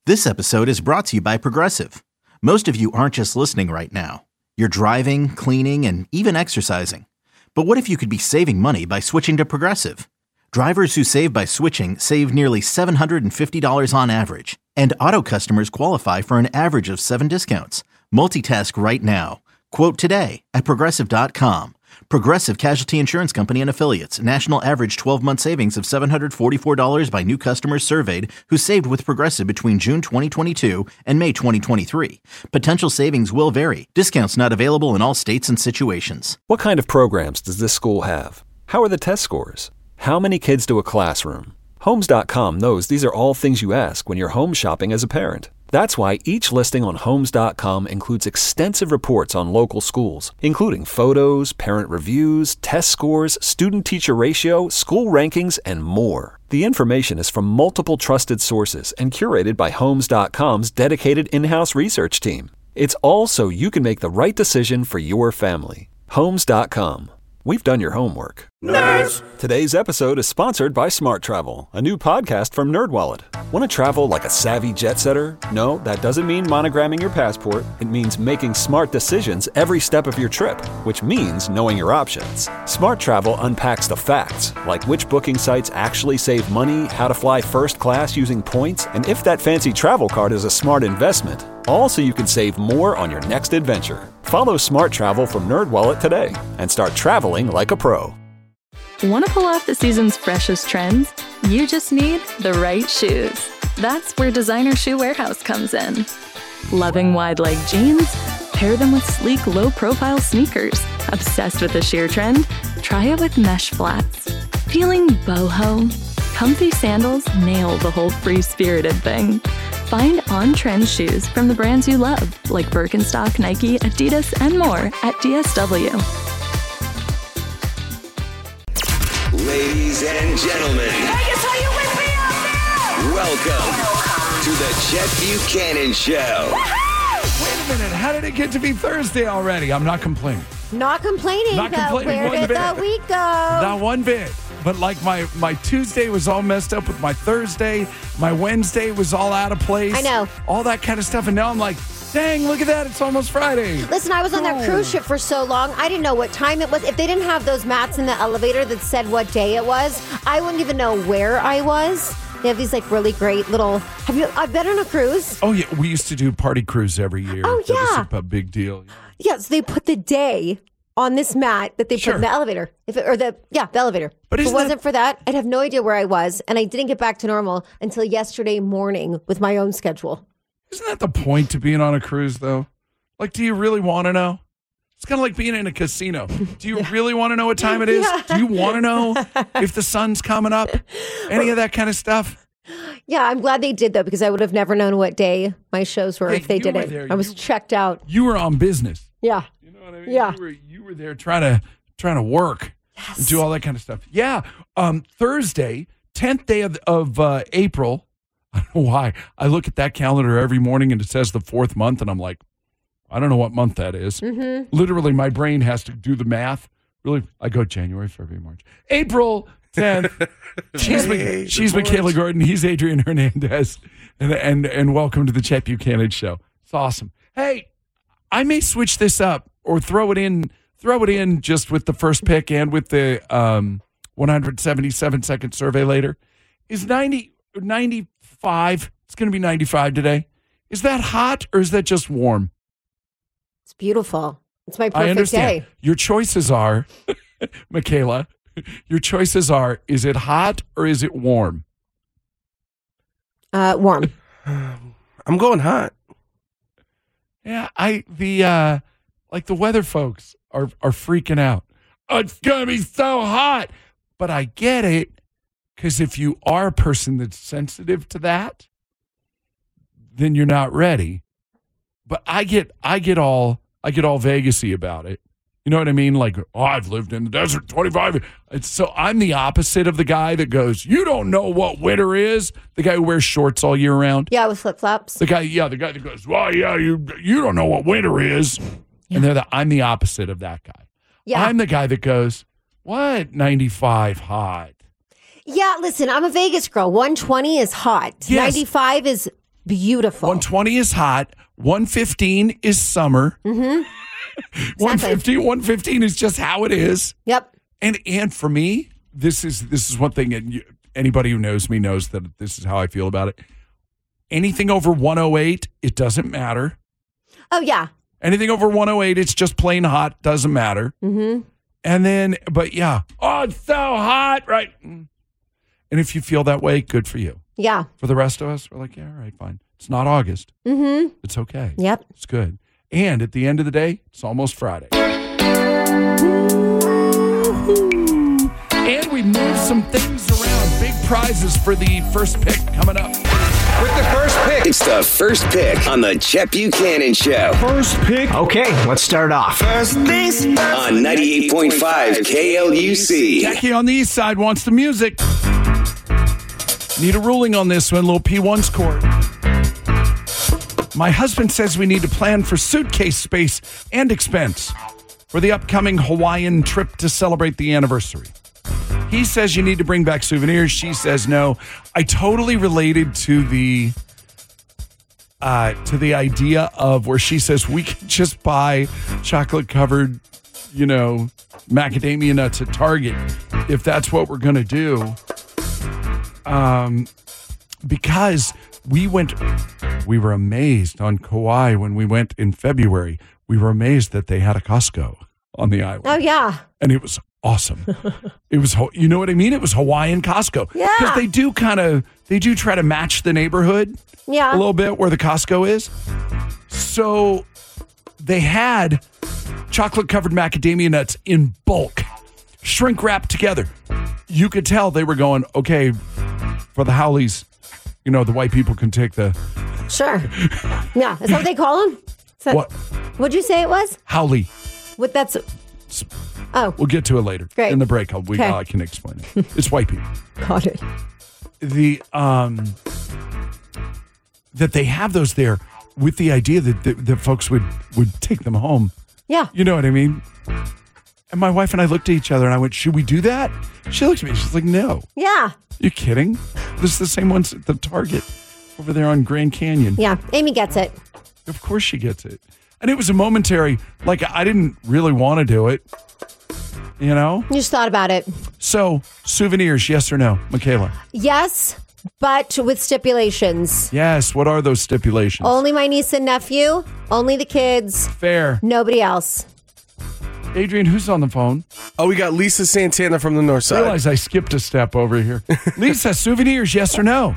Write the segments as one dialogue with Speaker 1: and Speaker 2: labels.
Speaker 1: This episode is brought to you by Progressive. Most of you aren't just listening right now. You're driving, cleaning, and even exercising. But what if you could be saving money by switching to Progressive? Drivers who save by switching save nearly $750 on average. And auto customers qualify for an average of 7 discounts. Multitask right now. Quote today at Progressive.com. Progressive Casualty Insurance Company and Affiliates. National average 12-month savings of $744 by new customers surveyed who saved with Progressive between June 2022 and May 2023. Potential savings will vary. Discounts not available in all states and situations.
Speaker 2: What kind of programs does this school have? How are the test scores? How many kids do a classroom? Homes.com knows these are all things you ask when you're home shopping as a parent. That's why each listing on Homes.com includes extensive reports on local schools, including photos, parent reviews, test scores, student-teacher ratio, school rankings, and more. The information is from multiple trusted sources and curated by Homes.com's dedicated in-house research team. It's all so you can make the right decision for your family. Homes.com. We've done your homework.
Speaker 3: Nerds!
Speaker 2: Today's episode is sponsored by Smart Travel, a new podcast from NerdWallet. Want to travel like a savvy jet setter? No, that doesn't mean monogramming your passport. It means making smart decisions every step of your trip, which means knowing your options. Smart Travel unpacks the facts, like which booking sites actually save money, how to fly first class using points, and if that fancy travel card is a smart investment. All so you can save more on your next adventure. Follow Smart Travel from NerdWallet today and start traveling like a pro.
Speaker 4: Want to pull off the season's freshest trends? You just need the right shoes. That's where Designer Shoe Warehouse comes in. Loving wide leg jeans? Pair them with sleek, low-profile sneakers. Obsessed with the sheer trend? Try it with mesh flats. Feeling boho? Comfy sandals nail the whole free-spirited thing. Find on-trend shoes from the brands you love, like Birkenstock, Nike, Adidas, and more at DSW.
Speaker 3: Ladies and gentlemen,
Speaker 5: Vegas, are you with me out there?
Speaker 3: welcome to the Chet Buchanan Show.
Speaker 6: Wait a minute. How did it get to be Thursday already? I'm not complaining.
Speaker 7: Not complaining,
Speaker 6: Not
Speaker 7: but
Speaker 6: complaining
Speaker 7: where
Speaker 6: one
Speaker 7: did
Speaker 6: bit.
Speaker 7: the week go?
Speaker 6: Not one bit. But like my Tuesday was all messed up with my Thursday. My Wednesday was all out of place.
Speaker 7: I know.
Speaker 6: All that kind of stuff. And now I'm like, dang, look at that. It's almost Friday.
Speaker 7: Listen, I was on that cruise ship for so long, I didn't know what time it was. If they didn't have those mats in the elevator that said what day it was, I wouldn't even know where I was. They have these like really great little. I've been on a cruise.
Speaker 6: Oh, yeah. We used to do party cruise every year.
Speaker 7: Oh,
Speaker 6: That was
Speaker 7: yeah.
Speaker 6: a big deal.
Speaker 7: Yeah, so they put the day on this mat that they
Speaker 6: Sure.
Speaker 7: put in the elevator. The elevator.
Speaker 6: But
Speaker 7: if it
Speaker 6: isn't
Speaker 7: wasn't for that, I'd have no idea where I was. And I didn't get back to normal until yesterday morning with my own schedule.
Speaker 6: Isn't that the point to being on a cruise, though? Like, do you really want to know? It's kind of like being in a casino. Do you really want to know what time it is?
Speaker 7: Yeah.
Speaker 6: Do you want to know if the sun's coming up? Any of that kind of stuff?
Speaker 7: Yeah, I'm glad they did, though, because I would have never known what day my shows were
Speaker 6: Hey,
Speaker 7: if they
Speaker 6: you were
Speaker 7: didn't.
Speaker 6: there.
Speaker 7: I was checked out.
Speaker 6: You were on business.
Speaker 7: Yeah.
Speaker 6: You know what I mean?
Speaker 7: Yeah.
Speaker 6: You were there trying to work and do all that kind of stuff. Yeah. Thursday, 10th day of April. I don't know why. I look at that calendar every morning and it says the 4th month, and I'm like, I don't know what month that is.
Speaker 7: Mm-hmm.
Speaker 6: Literally, my brain has to do the math. Really, I go January, February, March, April 10th. She's Michaela Gordon. He's Adrian Hernandez, and welcome to the Chet Buchanan Show. It's awesome. Hey, I may switch this up or throw it in just with the first pick and with the 177-second survey later. Is 95? It's going to be 95 today. Is that hot or is that just warm?
Speaker 7: It's beautiful. It's my
Speaker 6: I
Speaker 7: perfect
Speaker 6: understand.
Speaker 7: day.
Speaker 6: Your choices are, Michaela, is it hot or is it warm?
Speaker 7: Warm.
Speaker 8: I'm going hot.
Speaker 6: Yeah, the weather folks are freaking out. Oh, it's gonna be so hot, but I get it, because if you are a person that's sensitive to that, then you're not ready. But I get all Vegas-y about it. You know what I mean? Like, oh, I've lived in the desert 25 years. So I'm the opposite of the guy that goes, you don't know what winter is. The guy who wears shorts all year round.
Speaker 7: Yeah, with flip-flops.
Speaker 6: The guy that goes, well, yeah, you don't know what winter is. Yeah. And I'm the opposite of that guy.
Speaker 7: Yeah.
Speaker 6: I'm the guy that goes, what? 95 hot.
Speaker 7: Yeah, listen, I'm a Vegas girl. 120 is hot.
Speaker 6: Yes.
Speaker 7: 95 is Beautiful.
Speaker 6: 120 is hot. 115 is summer.
Speaker 7: Mm-hmm.
Speaker 6: 115 is just how it is.
Speaker 7: Yep.
Speaker 6: And for me, this is one thing, and anybody who knows me knows that this is how I feel about it. Anything over 108, it doesn't matter.
Speaker 7: Oh, yeah.
Speaker 6: Anything over 108, it's just plain hot, doesn't matter.
Speaker 7: Mm-hmm.
Speaker 6: And then, but yeah, oh, it's so hot, right? And if you feel that way, good for you.
Speaker 7: Yeah.
Speaker 6: For the rest of us, we're like, yeah, all right, fine. It's not August.
Speaker 7: Mm-hmm.
Speaker 6: It's okay.
Speaker 7: Yep.
Speaker 6: It's good. And at the end of the day, it's almost Friday. And we moved some things around. Big prizes for the first pick coming up.
Speaker 3: With the first pick. It's the first pick on the Chet Buchanan Show.
Speaker 9: First pick. Okay, let's start off.
Speaker 3: First things first. On 98.5 KLUC.
Speaker 6: Jackie on the east side wants the music. Need a ruling on this one, little P1's court. My husband says we need to plan for suitcase space and expense for the upcoming Hawaiian trip to celebrate the anniversary. He says you need to bring back souvenirs. She says no. I totally related to the idea of where she says we can just buy chocolate covered, macadamia nuts at Target if that's what we're going to do. Because we were amazed on Kauai when we went in February. We were amazed that they had a Costco on the island.
Speaker 7: Oh, yeah.
Speaker 6: And it was awesome. It was, you know what I mean? It was Hawaiian Costco.
Speaker 7: Yeah.
Speaker 6: Because they do try to match the neighborhood a little bit where the Costco is. So they had chocolate covered macadamia nuts in bulk, shrink wrapped together. You could tell they were going, okay, for the Howleys, the white people can take the...
Speaker 7: Sure. Yeah. Is that what they call them?
Speaker 6: What?
Speaker 7: What'd you say it was?
Speaker 6: Howley.
Speaker 7: What? That's... Oh.
Speaker 6: We'll get to it later.
Speaker 7: Great.
Speaker 6: In the break, I can explain it. It's white people.
Speaker 7: Got it.
Speaker 6: That they have those there with the idea that folks would take them home.
Speaker 7: Yeah.
Speaker 6: You know what I mean? And my wife and I looked at each other and I went, should we do that? She looked at me. She's like, no.
Speaker 7: Yeah.
Speaker 6: You kidding? This is the same ones at the Target over there on Grand Canyon.
Speaker 7: Yeah. Amy gets it.
Speaker 6: Of course she gets it. And it was a momentary, I didn't really want to do it. You
Speaker 7: just thought about it.
Speaker 6: So, souvenirs, yes or no? Michaela?
Speaker 7: Yes, but with stipulations.
Speaker 6: Yes. What are those stipulations?
Speaker 7: Only my niece and nephew. Only the kids.
Speaker 6: Fair.
Speaker 7: Nobody else.
Speaker 6: Adrian, who's on the phone?
Speaker 8: Oh, we got Lisa Santana from the north side.
Speaker 6: I realize I skipped a step over here. Lisa, souvenirs, yes or no?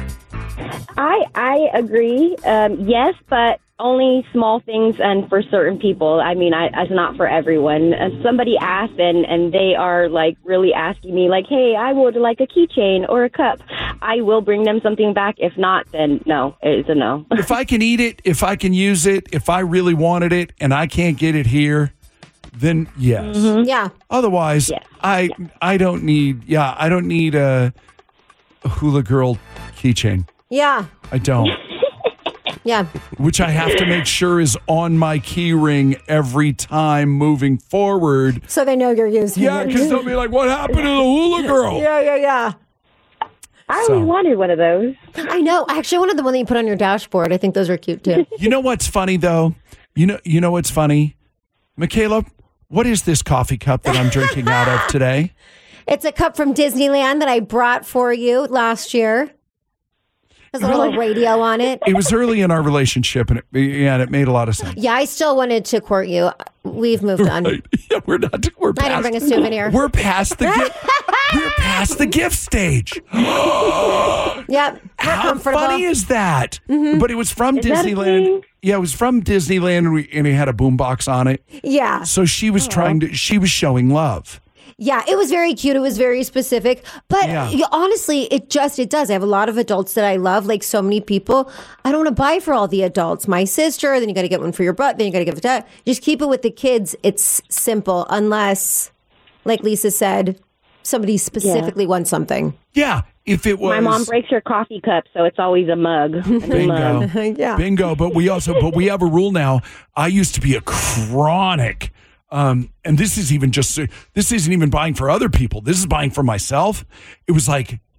Speaker 10: I agree. Yes, but only small things and for certain people. I mean, it's not for everyone. Somebody asked and they are really asking me hey, I would like a keychain or a cup. I will bring them something back. If not, then no, it's a no.
Speaker 6: If I can eat it, if I can use it, if I really wanted it and I can't get it here, then yes.
Speaker 7: Mm-hmm. Yeah.
Speaker 6: Otherwise,
Speaker 10: yes.
Speaker 6: I don't need a hula girl keychain.
Speaker 7: Yeah.
Speaker 6: I don't.
Speaker 7: Yeah.
Speaker 6: Which I have to make sure is on my key ring every time moving forward.
Speaker 7: So they know you're using it.
Speaker 6: Yeah, because they'll be like, what happened to the hula girl?
Speaker 7: Yeah.
Speaker 10: I always wanted one of those.
Speaker 7: I know. I actually wanted the one that you put on your dashboard. I think those are cute too.
Speaker 6: You know what's funny though? You know what's funny? Michaela, what is this coffee cup that I'm drinking out of today?
Speaker 7: It's a cup from Disneyland that I brought for you last year. There's a little radio on it.
Speaker 6: It was early in our relationship, and it made a lot of sense.
Speaker 7: Yeah, I still wanted to court you. We've moved on.
Speaker 6: Right. Yeah, we're past,
Speaker 7: I didn't bring a souvenir.
Speaker 6: We're past the gift. We're past the gift stage.
Speaker 7: Yep.
Speaker 6: How funny is that?
Speaker 7: Mm-hmm.
Speaker 6: But it was from Disneyland. Yeah, it was from Disneyland, and it had a boombox on it.
Speaker 7: Yeah.
Speaker 6: So she was she was showing love.
Speaker 7: Yeah, it was very cute. It was very specific. But honestly, it does. I have a lot of adults that I love, like so many people. I don't want to buy for all the adults. My sister, then you got to get one for your butt, then you got to give it to dad. Just keep it with the kids. It's simple, unless, like Lisa said, somebody specifically wants something.
Speaker 6: Yeah, if it was...
Speaker 10: My mom breaks her coffee cup, so it's always a mug.
Speaker 6: Bingo.
Speaker 7: Yeah.
Speaker 6: Bingo. But we have a rule now. I used to be a chronic... and this isn't even buying for other people. This is buying for myself. It was like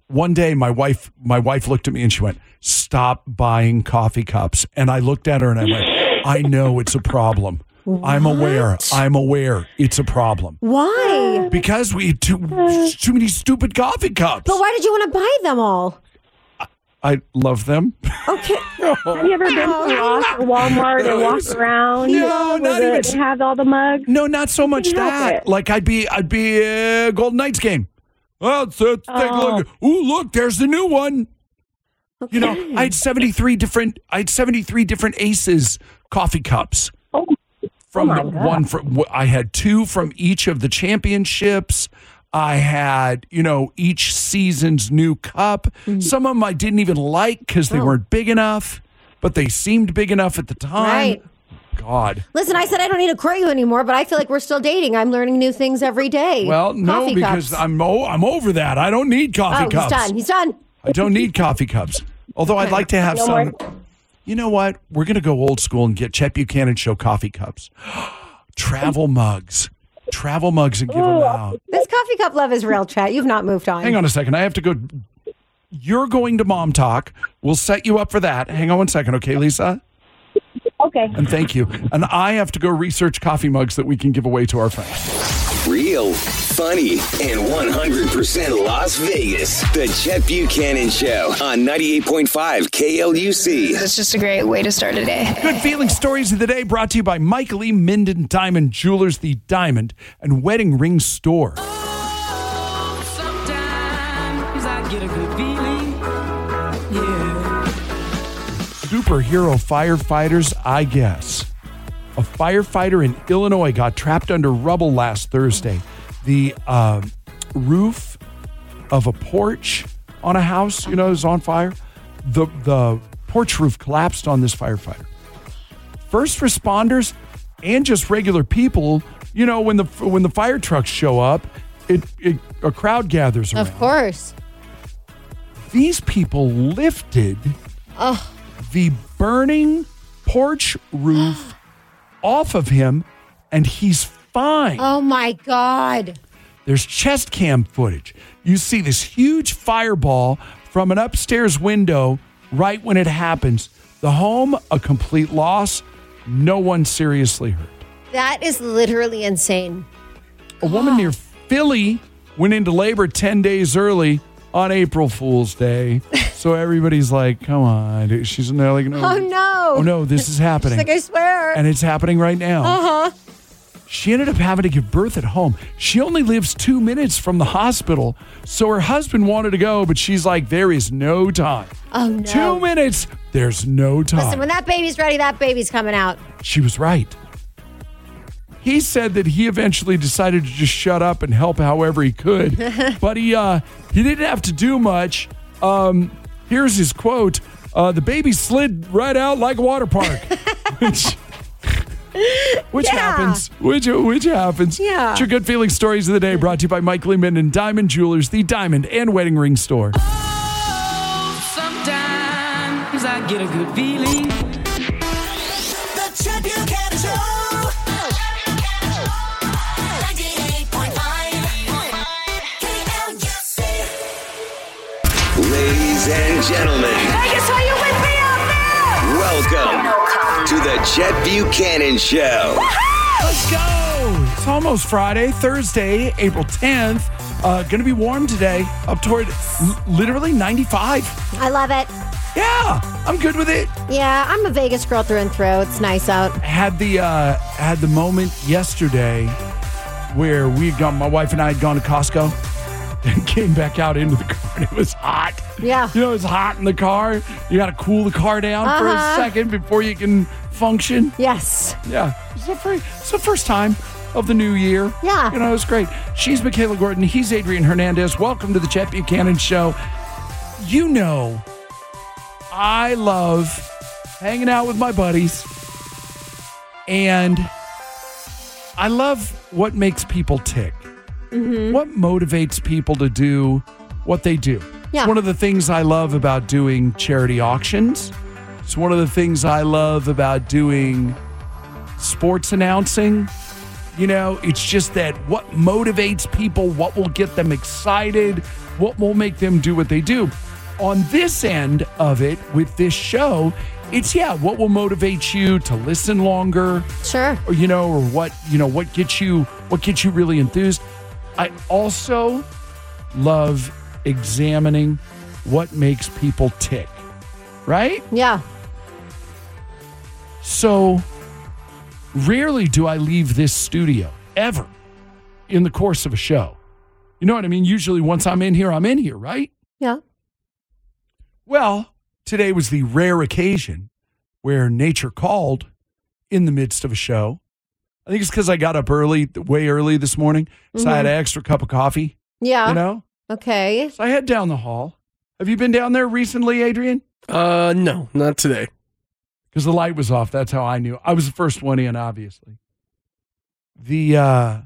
Speaker 6: one day my wife looked at me and she went, "Stop buying coffee cups." And I looked at her and I went, "I know it's a problem.
Speaker 7: What?
Speaker 6: I'm aware it's a problem."
Speaker 7: Why?
Speaker 6: Because we eat too many stupid coffee cups.
Speaker 7: But why did you want to buy them all?
Speaker 6: I love them.
Speaker 7: Okay.
Speaker 10: Have you ever been to Ross or Walmart and walked around?
Speaker 6: No, not even.
Speaker 10: They have all the mugs.
Speaker 6: No, not so much
Speaker 10: Couldn't help
Speaker 6: that.
Speaker 10: it.
Speaker 6: Like I'd be a Golden Knights game. Well, let's take a look. Ooh, look, there's the new one.
Speaker 7: Okay.
Speaker 6: You know, I had 73 different Aces coffee cups. From
Speaker 10: my
Speaker 6: the
Speaker 10: God.
Speaker 6: one from I had 2 from each of the championships. I had, each season's new cup. Some of them I didn't even like because they weren't big enough, but they seemed big enough at the time.
Speaker 7: Right.
Speaker 6: God.
Speaker 7: Listen, I said I don't need to court you anymore, but I feel like we're still dating. I'm learning new things every day.
Speaker 6: Well, no,
Speaker 7: Coffee
Speaker 6: because
Speaker 7: cups.
Speaker 6: I'm over that. I don't need coffee cups.
Speaker 7: He's done.
Speaker 6: I don't need coffee cups. Although I'd like to have
Speaker 10: No
Speaker 6: some.
Speaker 10: more.
Speaker 6: You know what? We're going to go old school and get Chet Buchanan Show coffee cups. Travel mugs. Travel mugs and give them out.
Speaker 7: This coffee cup love is real, Chet. You've not moved on.
Speaker 6: Hang on a second. I have to go. You're going to Mom Talk. We'll set you up for that. Hang on one second, okay, Lisa?
Speaker 10: Okay.
Speaker 6: And thank you. And I have to go research coffee mugs that we can give away to our friends.
Speaker 3: Real, funny, and 100% Las Vegas. The Chet Buchanan Show on 98.5 KLUC.
Speaker 11: It's just a great way to start a day.
Speaker 6: Good feeling stories of the day brought to you by Michael E. Minden Diamond Jewelers, the Diamond and Wedding Ring Store.
Speaker 12: Sometimes I get a good feeling. Yeah.
Speaker 6: Superhero firefighters, I guess. A firefighter in Illinois got trapped under rubble last Thursday. The roof of a porch on a house, is on fire. The porch roof collapsed on this firefighter. First responders and just regular people, when the fire trucks show up, a crowd gathers around.
Speaker 7: Of course.
Speaker 6: These people lifted the burning porch roof off of him, and he's fine.
Speaker 7: Oh, my God.
Speaker 6: There's chest cam footage. You see this huge fireball from an upstairs window right when it happens. The home, a complete loss. No one seriously hurt.
Speaker 7: That is literally insane.
Speaker 6: A woman near Philly went into labor 10 days early on April Fool's Day. So everybody's like, come on. She's like, no.
Speaker 7: Oh, no.
Speaker 6: Oh, no, this is happening.
Speaker 7: She's like, I swear.
Speaker 6: And it's happening right now.
Speaker 7: Uh-huh.
Speaker 6: She ended up having to give birth at home. She only lives 2 minutes from the hospital. So her husband wanted to go, but she's like, there is no time.
Speaker 7: Oh, no.
Speaker 6: 2 minutes. There's no time.
Speaker 7: Listen, when that baby's ready, that baby's coming out.
Speaker 6: She was right. He said that he eventually decided to just shut up and help however he could. But he didn't have to do much. Here's his quote. The baby slid right out like a water park. Which happens. Which happens.
Speaker 7: Yeah.
Speaker 6: It's your good feeling stories of the day brought to you by Mike Lehman and Diamond Jewelers, the Diamond and Wedding Ring Store.
Speaker 12: Oh, sometimes I get a good feeling.
Speaker 5: The Chet Buchanan Show. 98.5 KLUC.
Speaker 3: Ladies and gentlemen,
Speaker 5: Vegas, are you with me out there?
Speaker 3: welcome to the Chet Buchanan Show.
Speaker 6: Let's go. It's almost Friday, Thursday, April 10th. Going to be warm today, up toward literally 95.
Speaker 7: I love it.
Speaker 6: Yeah, I'm good with it.
Speaker 7: Yeah, I'm a Vegas girl through and through. It's nice out.
Speaker 6: Had the moment yesterday where my wife and I had gone to Costco and came back out into the car and it was hot.
Speaker 7: Yeah.
Speaker 6: It's hot in the car. You got to cool the car down for a second before you can function.
Speaker 7: Yes.
Speaker 6: Yeah. It's the first time of the new year.
Speaker 7: Yeah.
Speaker 6: It's great. She's Michaela Gordon. He's Adrian Hernandez. Welcome to the Chet Buchanan Show. I love hanging out with my buddies, and I love what makes people tick. Mm-hmm. What motivates people to do what they do.
Speaker 7: Yeah.
Speaker 6: It's one of the things I love about doing charity auctions. It's one of the things I love about doing sports announcing. It's just that what motivates people, what will get them excited, what will make them do what they do. On this end of it, with this show, it's what will motivate you to listen longer,
Speaker 7: Sure.
Speaker 6: or or what gets you really enthused. I also love examining what makes people tick, right?
Speaker 7: Yeah.
Speaker 6: So rarely do I leave this studio ever in the course of a show. You know what I mean? Usually once I'm in here, right?
Speaker 7: Yeah.
Speaker 6: Well, today was the rare occasion where nature called in the midst of a show. I think it's because I got up way early this morning, so I had an extra cup of coffee.
Speaker 7: Yeah. Okay.
Speaker 6: So I head down the hall. Have you been down there recently, Adrian?
Speaker 8: No, not today.
Speaker 6: Because the light was off. That's how I knew. I was the first one in, obviously. You're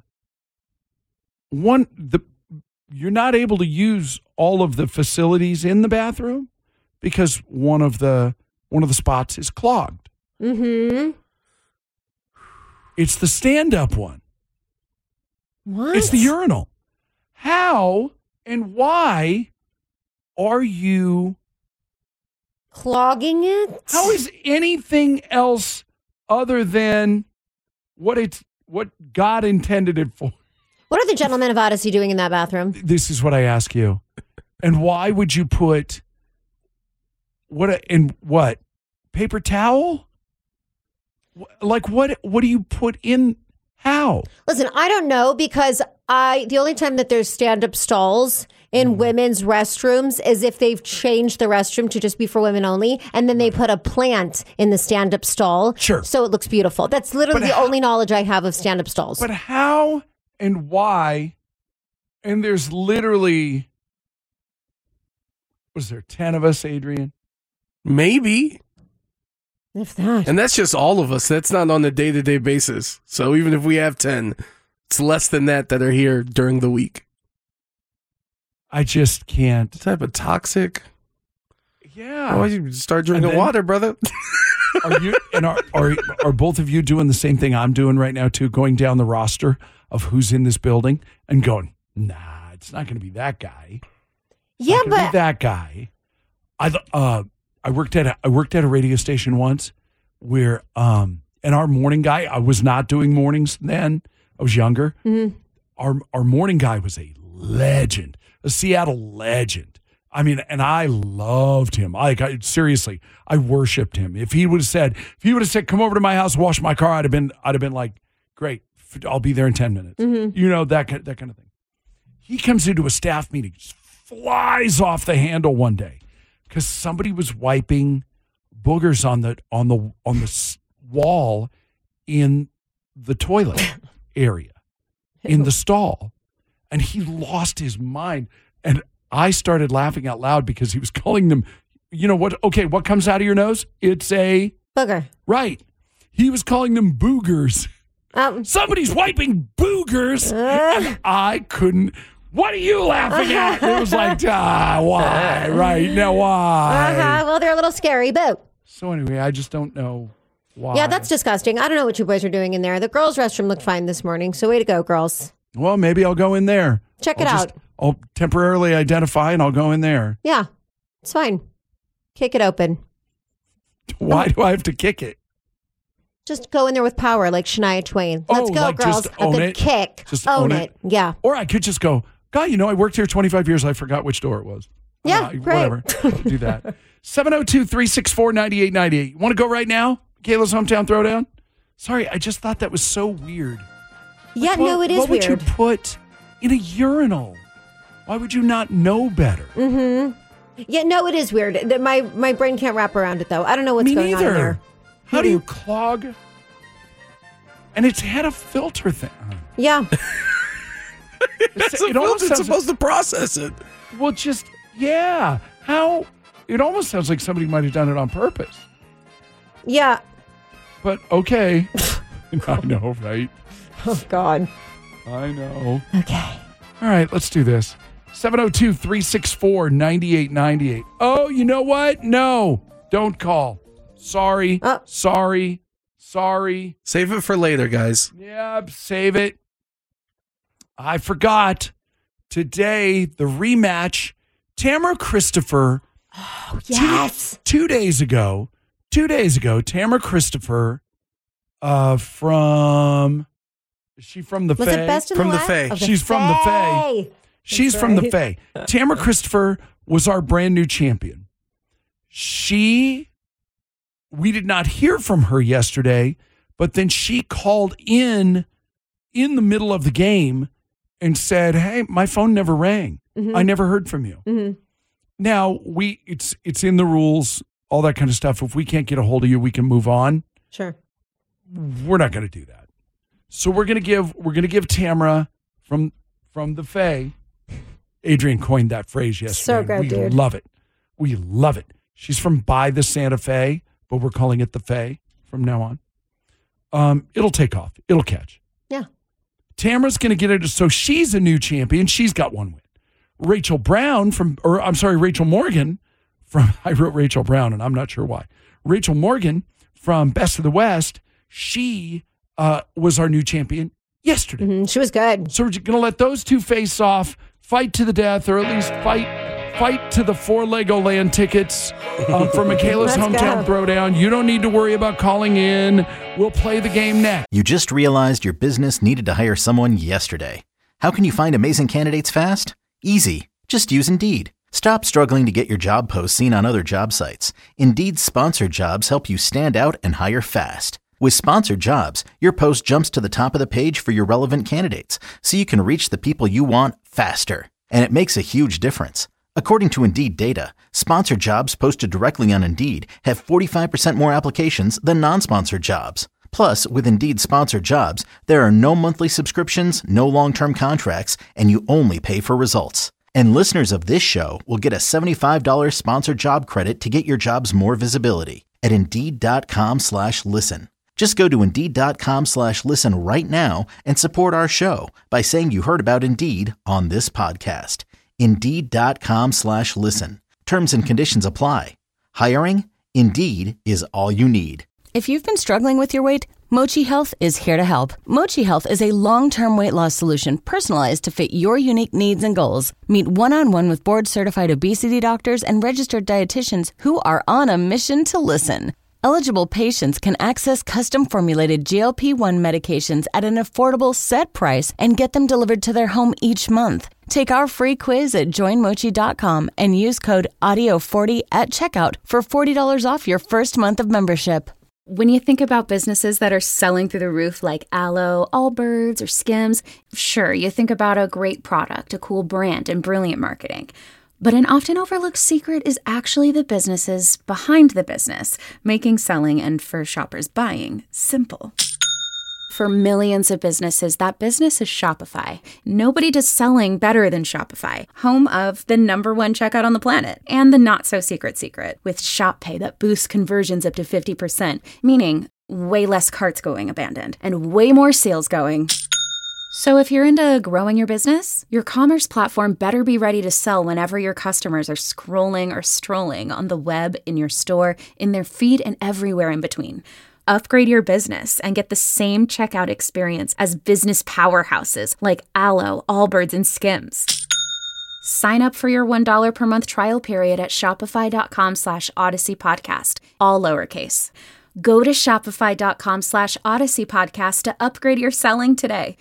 Speaker 6: not able to use all of the facilities in the bathroom because one of the spots is clogged.
Speaker 7: Mm-hmm.
Speaker 6: It's the stand-up one.
Speaker 7: What?
Speaker 6: It's the urinal. How and why are you
Speaker 7: clogging it?
Speaker 6: How is anything else other than what God intended it for?
Speaker 7: What are the gentlemen of Odyssey doing in that bathroom?
Speaker 6: This is what I ask you. And why would you put what? Paper towel? Like what do you put in? How?
Speaker 7: Listen, I don't know because the only time that there's stand-up stalls in women's restrooms is if they've changed the restroom to just be for women only, and then they put a plant in the stand-up stall.
Speaker 6: Sure.
Speaker 7: So it looks beautiful. That's literally the only knowledge I have of stand-up stalls.
Speaker 6: But how and why? And there's literally, was there 10 of us, Adrian?
Speaker 8: Maybe.
Speaker 7: If that.
Speaker 8: And that's just all of us. That's not on a day-to-day basis. So even if we have 10, it's less than that are here during the week.
Speaker 6: I just can't.
Speaker 8: What type of toxic?
Speaker 6: Yeah.
Speaker 8: Why you start drinking water, brother?
Speaker 6: Are both of you doing the same thing I'm doing right now too? Going down the roster of who's in this building and going, nah, it's not going to be that guy.
Speaker 7: Yeah, but
Speaker 6: be that guy. I worked at a radio station once where and our morning guy, I was not doing mornings then. I was younger.
Speaker 7: Mm-hmm.
Speaker 6: Our morning guy was a legend, a Seattle legend. I mean, and I loved him. Seriously, I worshipped him. If he would have said, come over to my house, wash my car, I'd have been like, great, I'll be there in 10 minutes.
Speaker 7: Mm-hmm.
Speaker 6: That kind of thing. He comes into a staff meeting, just flies off the handle one day because somebody was wiping boogers on the wall in the toilet area, in the stall. And he lost his mind. And I started laughing out loud because he was calling them, you know what? Okay, what comes out of your nose? It's a
Speaker 7: booger.
Speaker 6: Right. He was calling them boogers. Somebody's wiping boogers. And I couldn't. What are you laughing at? It was like, why? Right. Now, why?
Speaker 7: Well, they're a little scary, boo.
Speaker 6: So anyway, I just don't know why.
Speaker 7: Yeah, that's disgusting. I don't know what you boys are doing in there. The girls' restroom looked fine this morning, so way to go, girls.
Speaker 6: Well, maybe I'll go in there.
Speaker 7: Check it out.
Speaker 6: I'll temporarily identify and I'll go in there.
Speaker 7: Yeah, it's fine. Kick it open.
Speaker 6: Why do I have to kick it?
Speaker 7: Just go in there with power like Shania Twain. Let's go, girls.
Speaker 6: Just own it?
Speaker 7: Kick.
Speaker 6: Just
Speaker 7: own it. Yeah.
Speaker 6: Or I could just go, God, I worked here 25 years. I forgot which door it was.
Speaker 7: Yeah, great.
Speaker 6: Whatever. Do that. 702-364-9898. You want to go right now? Kayla's Hometown Throwdown? Sorry, I just thought that was so weird.
Speaker 7: Yeah, no, it is
Speaker 6: weird. What would you put in a urinal? Why would you not know better?
Speaker 7: Mm-hmm. Yeah, no, it is weird. My brain can't wrap around it, though. I don't know what's going on in there.
Speaker 6: How do you clog? And it's had a filter thing.
Speaker 7: Yeah.
Speaker 8: It's supposed to process it.
Speaker 6: Well, yeah. How? It almost sounds like somebody might have done it on purpose.
Speaker 7: Yeah.
Speaker 6: But okay. I know, right?
Speaker 7: Oh, God.
Speaker 6: I know.
Speaker 7: Okay.
Speaker 6: All right, let's do this. 702-364-9898. Oh, you know what? No, don't call. Sorry. Sorry.
Speaker 8: Save it for later, guys.
Speaker 6: Yeah, save it. I forgot. Today, the rematch. Tamara Christopher.
Speaker 7: Oh, yes.
Speaker 6: 2 days ago, Tamara Christopher from... Is she from the
Speaker 7: Was
Speaker 6: Fae?
Speaker 7: it Best in
Speaker 8: From
Speaker 7: the
Speaker 8: the Fae.
Speaker 7: West? Oh,
Speaker 6: She's from the Fae. She's from the Fae. Tamara Christopher was our brand new champion. We did not hear from her yesterday, but then she called in the middle of the game and said, "Hey, my phone never rang.
Speaker 7: Mhm.
Speaker 6: I never heard from you."
Speaker 7: Mhm.
Speaker 6: Now it's in the rules, all that kind of stuff. If we can't get a hold of you, we can move on.
Speaker 7: Sure.
Speaker 6: We're not going to do that. So we're going to give Tamara from the Fae. Adrian coined that phrase yesterday.
Speaker 7: So good,
Speaker 6: we
Speaker 7: dude.
Speaker 6: love it. We love it. She's from by the Santa Fe, but we're calling it the Fae from now on. It'll take off. It'll catch.
Speaker 7: Yeah.
Speaker 6: Tamara's going to get it. So she's a new champion. She's got one win. Rachel Morgan from, I wrote Rachel Brown and I'm not sure why. Rachel Morgan from Best of the West, she was our new champion yesterday.
Speaker 7: Mhm. She was good.
Speaker 6: So we're going to let those two face off, fight to the death, or at least fight to the 4 Legoland tickets for Michaela's
Speaker 7: Let's
Speaker 6: hometown
Speaker 7: go.
Speaker 6: throwdown. You don't need to worry about calling in. We'll play the game next.
Speaker 1: You just realized your business needed to hire someone yesterday. How can you find amazing candidates fast? Easy. Just use Indeed. Stop struggling to get your job posts seen on other job sites. Indeed's sponsored jobs help you stand out and hire fast. With sponsored jobs, your post jumps to the top of the page for your relevant candidates, so you can reach the people you want faster. And it makes a huge difference. According to Indeed data, sponsored jobs posted directly on Indeed have 45% more applications than non-sponsored jobs. Plus, with Indeed sponsored jobs, there are no monthly subscriptions, no long-term contracts, and you only pay for results. And listeners of this show will get a $75 sponsored job credit to get your jobs more visibility at Indeed.com/listen. Just go to Indeed.com/listen right now and support our show by saying you heard about Indeed on this podcast. Indeed.com/listen. Terms and conditions apply. Hiring? Indeed is all you need.
Speaker 13: If you've been struggling with your weight, Mochi Health is here to help. Mochi Health is a long-term weight loss solution personalized to fit your unique needs and goals. Meet one-on-one with board-certified obesity doctors and registered dietitians who are on a mission to listen. Eligible patients can access custom-formulated GLP-1 medications at an affordable set price and get them delivered to their home each month. Take our free quiz at joinmochi.com and use code AUDIO40 at checkout for $40 off your first month of membership.
Speaker 14: When you think about businesses that are selling through the roof like Aloe, Allbirds, or Skims, sure, you think about a great product, a cool brand, and brilliant marketing. But an often overlooked secret is actually the businesses behind the business, making selling and for shoppers buying simple. For millions of businesses, that business is Shopify. Nobody does selling better than Shopify, home of the #1 checkout on the planet and the not-so-secret secret with Shop Pay that boosts conversions up to 50%, meaning way less carts going abandoned and way more sales going. So if you're into growing your business, your commerce platform better be ready to sell whenever your customers are scrolling or strolling on the web, in your store, in their feed, and everywhere in between. Upgrade your business and get the same checkout experience as business powerhouses like Aloe, Allbirds, and Skims. Sign up for your $1 per month trial period at shopify.com/Odyssey Podcast, all lowercase. Go to shopify.com/Odyssey Podcast to upgrade your selling today.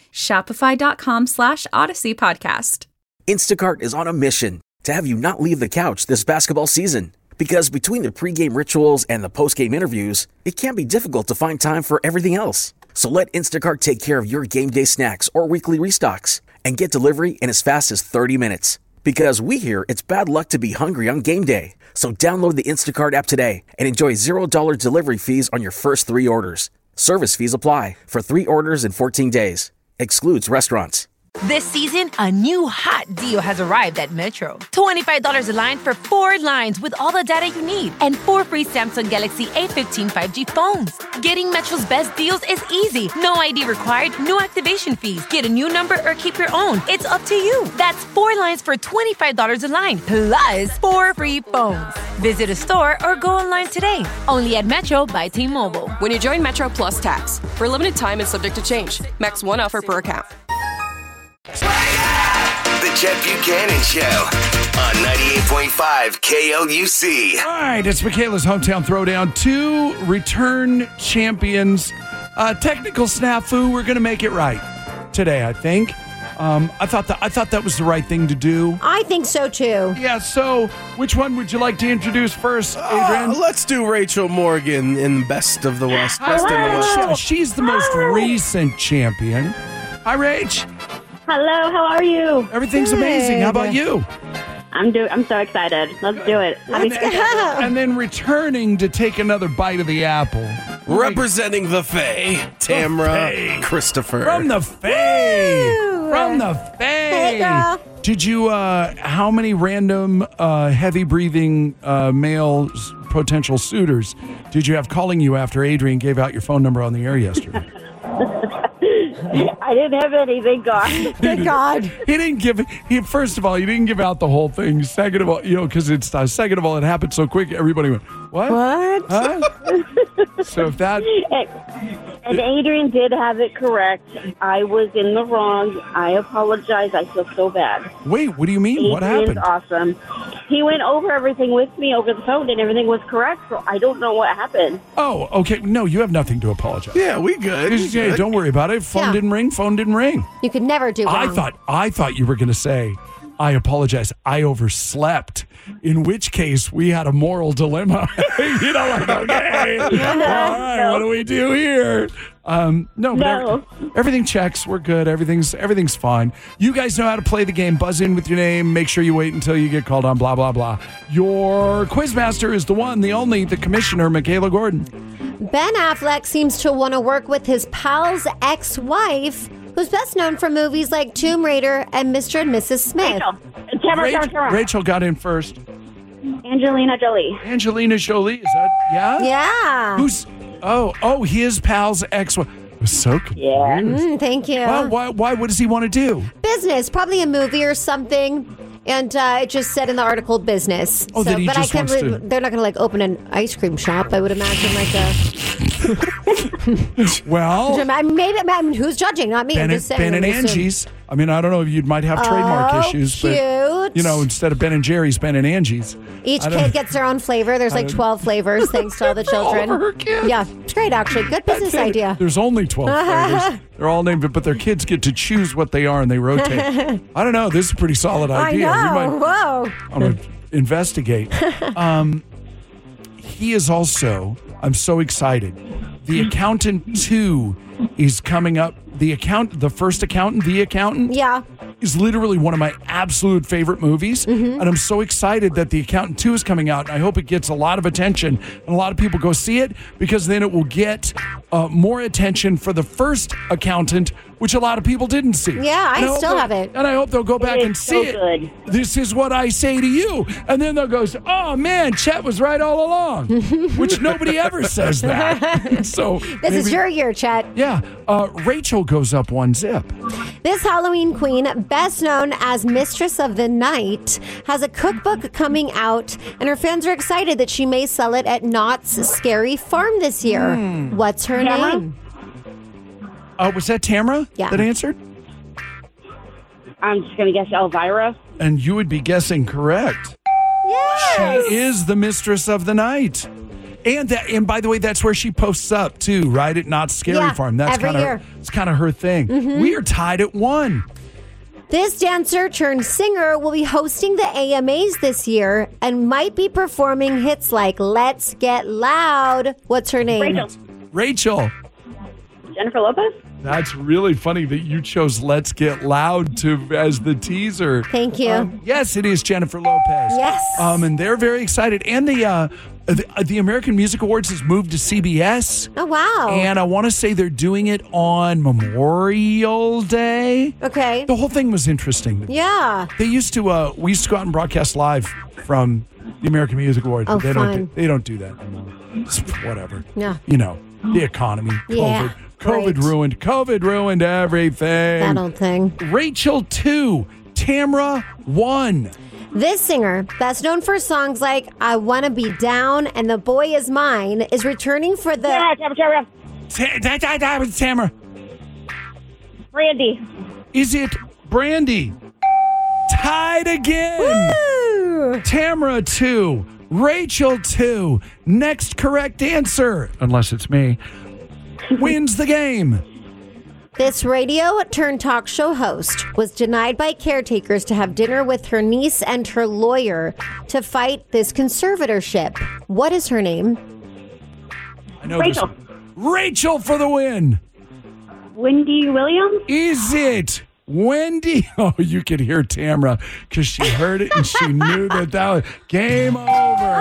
Speaker 14: Shopify.com/Odyssey Podcast.
Speaker 15: Instacart is on a mission to have you not leave the couch this basketball season. Because between the pregame rituals and the postgame interviews, it can be difficult to find time for everything else. So let Instacart take care of your game day snacks or weekly restocks and get delivery in as fast as 30 minutes. Because we hear it's bad luck to be hungry on game day. So download the Instacart app today and enjoy $0 delivery fees on your first 3 orders. Service fees apply for 3 orders in 14 days. Excludes restaurants.
Speaker 16: This season, a new hot deal has arrived at Metro. $25 a line for 4 lines with all the data you need and 4 free Samsung Galaxy A15 5G phones. Getting Metro's best deals is easy. No ID required, no activation fees. Get a new number or keep your own. It's up to you. That's 4 lines for $25 a line, plus 4 free phones. Visit a store or go online today. Only at Metro by T-Mobile.
Speaker 17: When you join Metro Plus Tax. For a limited time and subject to change. Max 1 offer per account.
Speaker 3: The Chet Buchanan Show on 98.5 KLUC.
Speaker 6: All right, it's Michaela's Hometown Throwdown. 2 return champions. Technical snafu. We're going to make it right today, I think. I thought that was the right thing to do.
Speaker 7: I think so too.
Speaker 6: Yeah, so which one would you like to introduce first, Adrian?
Speaker 8: Let's do Rachel Morgan in Best of the West. Best in the West.
Speaker 6: She's the most recent champion. Hi, Rach.
Speaker 10: Hello, how are you?
Speaker 6: Everything's amazing. How about you?
Speaker 10: I'm so excited. Let's do it.
Speaker 6: And then returning to take another bite of the apple.
Speaker 8: Representing the Fae, Tamra Christopher.
Speaker 6: From the Fae. From the Fae.
Speaker 7: Hey, girl.
Speaker 6: Did you, how many random heavy-breathing male potential suitors did you have calling you after Adrian gave out your phone number on the air yesterday?
Speaker 10: I didn't have any, thank God.
Speaker 7: Thank God.
Speaker 6: He didn't give. First of all, he didn't give out the whole thing. Second of all, because it's second of all, it happened so quick. Everybody went, "What?
Speaker 7: What?"
Speaker 6: Huh? So if that.
Speaker 10: And Adrian did have it correct. I was in the wrong. I apologize. I feel so bad.
Speaker 6: Wait, what do you mean?
Speaker 10: Adrian's
Speaker 6: What happened?
Speaker 10: Awesome. He went over everything with me over the phone, and everything was correct. So I don't know what happened.
Speaker 6: Oh, okay. No, you have nothing to apologize.
Speaker 8: Yeah, we good.
Speaker 6: Yeah, don't worry about it. Phone didn't ring. Phone didn't ring.
Speaker 7: You could never do wrong.
Speaker 6: I thought you were going to say, I apologize. I overslept. In which case, we had a moral dilemma. Okay. All right, what do we do here? No. Everything checks. We're good. Everything's fine. You guys know how to play the game. Buzz in with your name. Make sure you wait until you get called on. Blah, blah, blah. Your quizmaster is the one, the only, the commissioner, Michaela Gordon.
Speaker 7: Ben Affleck seems to want to work with his pal's ex-wife, who's best known for movies like Tomb Raider and Mr. and Mrs. Smith.
Speaker 6: Rachel got in first.
Speaker 10: Angelina Jolie.
Speaker 6: Angelina Jolie, is that, yeah?
Speaker 7: Yeah.
Speaker 6: Who's, his pal's ex-wife. So confused.
Speaker 10: Yeah.
Speaker 7: Thank you.
Speaker 6: Well, why? What does he want to do?
Speaker 7: Business, probably a movie or something. And it just said in the article business.
Speaker 6: Oh, that he
Speaker 7: but
Speaker 6: just
Speaker 7: I can't
Speaker 6: wants
Speaker 7: believe
Speaker 6: to-
Speaker 7: they're not going to open an ice cream shop. I would imagine
Speaker 6: Well,
Speaker 7: maybe who's judging? Not me. I'm just saying.
Speaker 6: Ben and Angie's. I mean, I don't know if you might have trademark issues,
Speaker 7: cute.
Speaker 6: but instead of Ben and Jerry's, Ben and Angie's.
Speaker 7: Each kid gets their own flavor. There's like 12 flavors, thanks to all the children.
Speaker 6: For her kids.
Speaker 7: Yeah, it's great actually. Good business idea.
Speaker 6: There's only 12 flavors. They're all named, but their kids get to choose what they are and they rotate. I don't know. This is a pretty solid idea.
Speaker 7: I know. Whoa.
Speaker 6: I'm going to investigate. He is also, I'm so excited. The Accountant 2 is coming up. The first Accountant, The Accountant.
Speaker 7: Yeah.
Speaker 6: Is literally one of my absolute favorite movies. And I'm so excited that The Accountant 2 is coming out. And I hope it gets a lot of attention and a lot of people go see it, because then it will get more attention for the first Accountant, which a lot of people didn't see.
Speaker 7: Yeah, I still have it.
Speaker 6: And I hope they'll go back and see it.
Speaker 10: Good.
Speaker 6: This is what I say to you. And then they'll go, oh man, Chet was right all along, which nobody ever says that. So
Speaker 7: This is your year, Chet.
Speaker 6: Yeah. Rachel goes up 1 zip.
Speaker 7: This Halloween queen, best known as Mistress of the Night, has a cookbook coming out, and her fans are excited that she may sell it at Knott's Scary Farm this year. What's her name?
Speaker 6: Was that Tamra that answered?
Speaker 10: I'm just going to guess Elvira.
Speaker 6: And you would be guessing correct.
Speaker 7: Yes.
Speaker 6: She is the Mistress of the Night. And by the way, that's where she posts up too, right? At Knott's Scary Farm. That's
Speaker 7: every year.
Speaker 6: It's kind of her thing. We are tied at 1.
Speaker 7: This dancer turned singer will be hosting the AMAs this year and might be performing hits like Let's Get Loud. What's her name?
Speaker 6: Rachel.
Speaker 10: Jennifer Lopez?
Speaker 6: That's really funny that you chose Let's Get Loud as the teaser.
Speaker 7: Thank you.
Speaker 6: Yes, it is Jennifer Lopez.
Speaker 7: Yes.
Speaker 6: And they're very excited. And the the American Music Awards has moved to CBS.
Speaker 7: Oh, wow.
Speaker 6: And I want to say they're doing it on Memorial Day.
Speaker 7: Okay.
Speaker 6: The whole thing was interesting.
Speaker 7: Yeah.
Speaker 6: They used to, we used to go out and broadcast live from the American Music Awards.
Speaker 7: Oh,
Speaker 6: they
Speaker 7: fun.
Speaker 6: They don't do that anymore. Just whatever.
Speaker 7: Yeah.
Speaker 6: You know, the economy,
Speaker 7: Yeah,
Speaker 6: COVID ruined everything.
Speaker 7: That old thing.
Speaker 6: Rachel 2, Tamra 1.
Speaker 7: This singer, best known for songs like I Wanna Be Down and The Boy Is Mine, is returning for the...
Speaker 6: Tamra.
Speaker 10: Brandy.
Speaker 6: Is it Brandy? Tied again.
Speaker 7: Woo!
Speaker 6: Tamra 2, Rachel 2. Next correct answer, unless it's me, wins the game.
Speaker 7: This radio turned talk show host was denied by caretakers to have dinner with her niece and her lawyer to fight this conservatorship. What is her name?
Speaker 6: I know Rachel. Rachel for the win.
Speaker 10: Wendy Williams?
Speaker 6: Is it Wendy? Oh, you could hear Tamra because she heard it and she knew that was game over.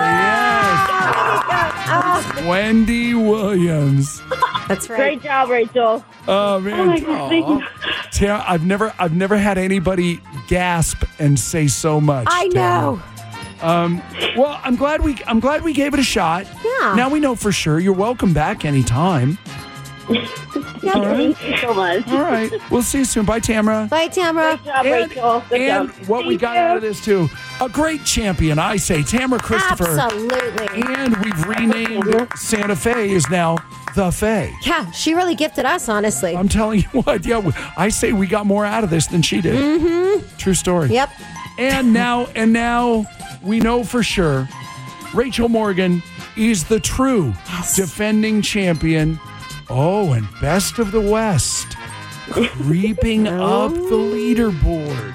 Speaker 6: Yes. Wendy Williams.
Speaker 7: That's right.
Speaker 10: Great job, Rachel.
Speaker 6: Oh man.
Speaker 10: Oh my God, thank you.
Speaker 6: Tam, I've never had anybody gasp and say so much.
Speaker 7: I know.
Speaker 6: Well, I'm glad we gave it a shot.
Speaker 7: Yeah.
Speaker 6: Now we know for sure. You're welcome back anytime.
Speaker 10: Yeah, thank you so much.
Speaker 6: All right. We'll see you soon. Bye, Tamra.
Speaker 7: Bye, Tamra.
Speaker 10: Great job, Rachel. Good
Speaker 6: And
Speaker 10: job.
Speaker 6: what we got out of this, too, a great champion, I say, Tamra Christopher.
Speaker 7: Absolutely.
Speaker 6: And we've renamed Santa Fe is now The Fe.
Speaker 7: Yeah, she really gifted us, honestly.
Speaker 6: I'm telling you what, yeah, I say we got more out of this than she did.
Speaker 7: Mm-hmm.
Speaker 6: True story.
Speaker 7: Yep.
Speaker 6: And now we know for sure Rachel Morgan is the true defending champion. Oh, and Best of the West creeping up the leaderboard.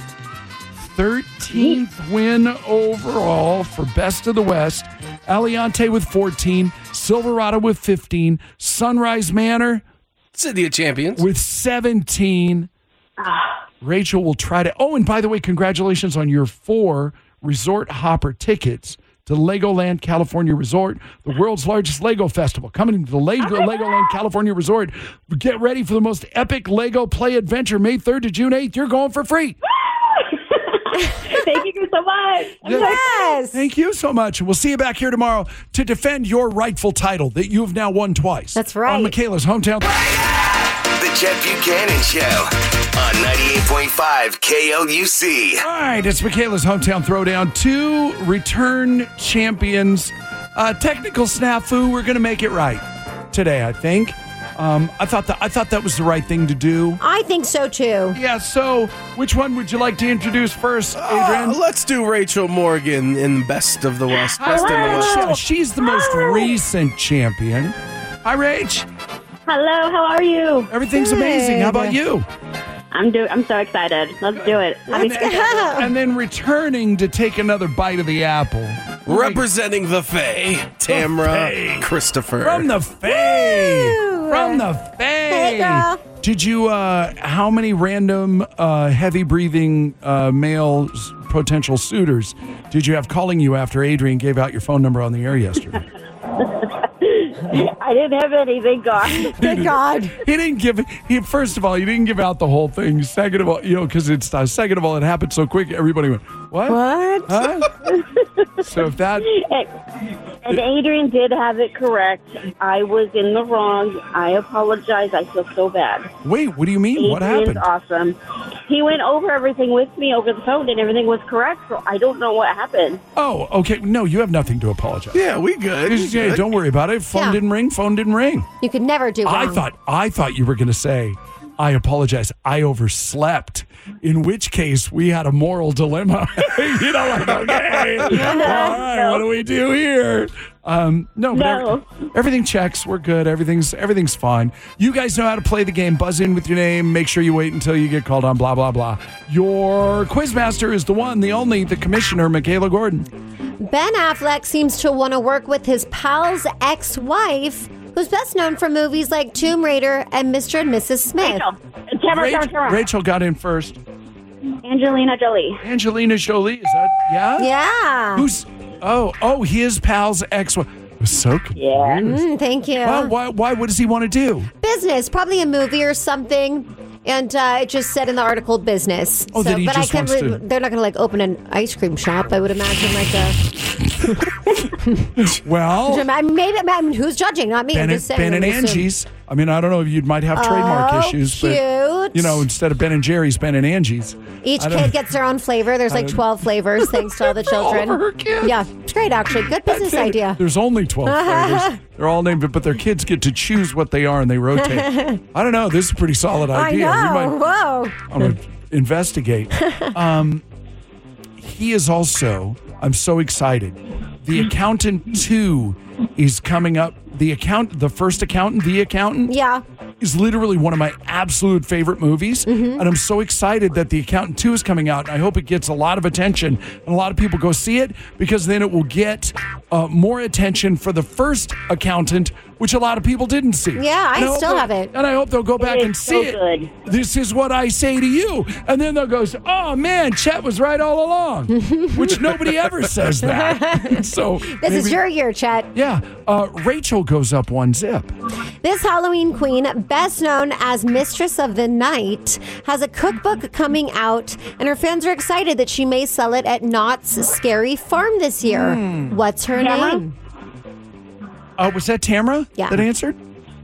Speaker 6: 13th win overall for Best of the West. Aliante with 14, Silverado with 15, Sunrise Manor
Speaker 8: City of Champions
Speaker 6: with 17. Rachel will try to. Oh, and by the way, congratulations on your 4 Resort Hopper tickets to Legoland California Resort, the world's largest Lego festival. Coming to the Legoland California Resort. Get ready for the most epic Lego play adventure May 3rd to June 8th. You're going for free.
Speaker 10: Thank you so much.
Speaker 7: Yes.
Speaker 6: Thank you so much. We'll see you back here tomorrow to defend your rightful title that you have now won twice.
Speaker 7: That's right.
Speaker 6: On Michaela's Hometown.
Speaker 3: The Chet Buchanan Show on 98.5 KLUC.
Speaker 6: All right, it's Michaela's Hometown Throwdown. 2 return champions. Technical snafu. We're going to make it right today, I think. I thought that was the right thing to do.
Speaker 7: I think so, too.
Speaker 6: Yeah, so which one would you like to introduce first, Adrian?
Speaker 8: Let's do Rachel Morgan in Best of the West. Best in the West.
Speaker 6: Yeah, she's the most recent champion. Hi, Rach.
Speaker 10: Hello, how are you?
Speaker 6: Everything's amazing. How about you?
Speaker 10: I'm so excited. Let's do it.
Speaker 6: And then returning to take another bite of the apple.
Speaker 8: Representing the Fae, Tamra Christopher.
Speaker 6: From the Fae. From the Fae.
Speaker 7: Hey, girl.
Speaker 6: Did you, how many random heavy breathing male potential suitors did you have calling you after Adrian gave out your phone number on the air yesterday?
Speaker 10: I didn't have any, thank God.
Speaker 7: Thank God.
Speaker 6: He didn't give. First of all, he didn't give out the whole thing. Second of all, because it's second of all, it happened so quick. Everybody went, "What?
Speaker 7: What?"
Speaker 6: Huh? So if that.
Speaker 10: And Adrian did have it correct. I was in the wrong. I apologize. I feel so bad.
Speaker 6: Wait, what do you mean? What
Speaker 10: Adrian's
Speaker 6: happened?
Speaker 10: Awesome. He went over everything with me over the phone, and everything was correct. So I don't know what happened.
Speaker 6: Oh, okay. No, you have nothing to apologize.
Speaker 8: Yeah, we good.
Speaker 6: Yeah, don't worry about it. Phone didn't ring. Phone didn't ring.
Speaker 7: You could never do wrong.
Speaker 6: I thought you were going to say, I apologize. I overslept. In which case, we had a moral dilemma. Like, okay, all right, what do we do here? No. Everything checks. We're good. Everything's fine. You guys know how to play the game. Buzz in with your name. Make sure you wait until you get called on. Blah blah blah. Your quizmaster is the one, the only, the commissioner, Michaela Gordon.
Speaker 7: Ben Affleck seems to want to work with his pal's ex-wife, who's best known for movies like Tomb Raider and Mr. and Mrs. Smith.
Speaker 6: Rachel got in first.
Speaker 10: Angelina Jolie.
Speaker 6: Angelina Jolie, is that, yeah?
Speaker 7: Yeah.
Speaker 6: Who's, His pal's ex-wife. So confused.
Speaker 7: Yeah. Thank you.
Speaker 6: Well, why? What does he want to do?
Speaker 7: Business, probably a movie or something. And it just said in the article business.
Speaker 6: Oh, that he just wants to...
Speaker 7: They're not going to open an ice cream shop. I would imagine
Speaker 6: Well,
Speaker 7: maybe who's judging? Not me. I'm just saying.
Speaker 6: Ben and Angie's. I mean, I don't know if you might have trademark issues,
Speaker 7: cute.
Speaker 6: but instead of Ben and Jerry's, Ben and Angie's.
Speaker 7: Each kid gets their own flavor. There's 12 flavors, thanks to all the children.
Speaker 6: All her kids.
Speaker 7: Yeah, it's great actually. Good business idea.
Speaker 6: There's only 12 flavors. They're all named, but their kids get to choose what they are and they rotate. I don't know. This is a pretty solid idea.
Speaker 7: I know. Whoa.
Speaker 6: I'm going to investigate. He is also, I'm so excited. The Accountant 2 is coming up. The First Accountant, The Accountant.
Speaker 7: Yeah.
Speaker 6: Is literally one of my absolute favorite movies.
Speaker 7: Mm-hmm.
Speaker 6: And I'm so excited that The Accountant 2 is coming out. And I hope it gets a lot of attention and a lot of people go see it, because then it will get more attention for the First Accountant, which a lot of people didn't see.
Speaker 7: Yeah, I still have it.
Speaker 6: And I hope they'll go back and see it.
Speaker 10: Good.
Speaker 6: This is what I say to you. And then they'll go, oh man, Chet was right all along, which nobody ever says that. So
Speaker 7: this is your year, Chet.
Speaker 6: Yeah. Rachel goes up 1 zip.
Speaker 7: This Halloween queen, best known as Mistress of the Night, has a cookbook coming out, and her fans are excited that she may sell it at Knott's Scary Farm this year. What's her name?
Speaker 6: Was that Tamara that answered?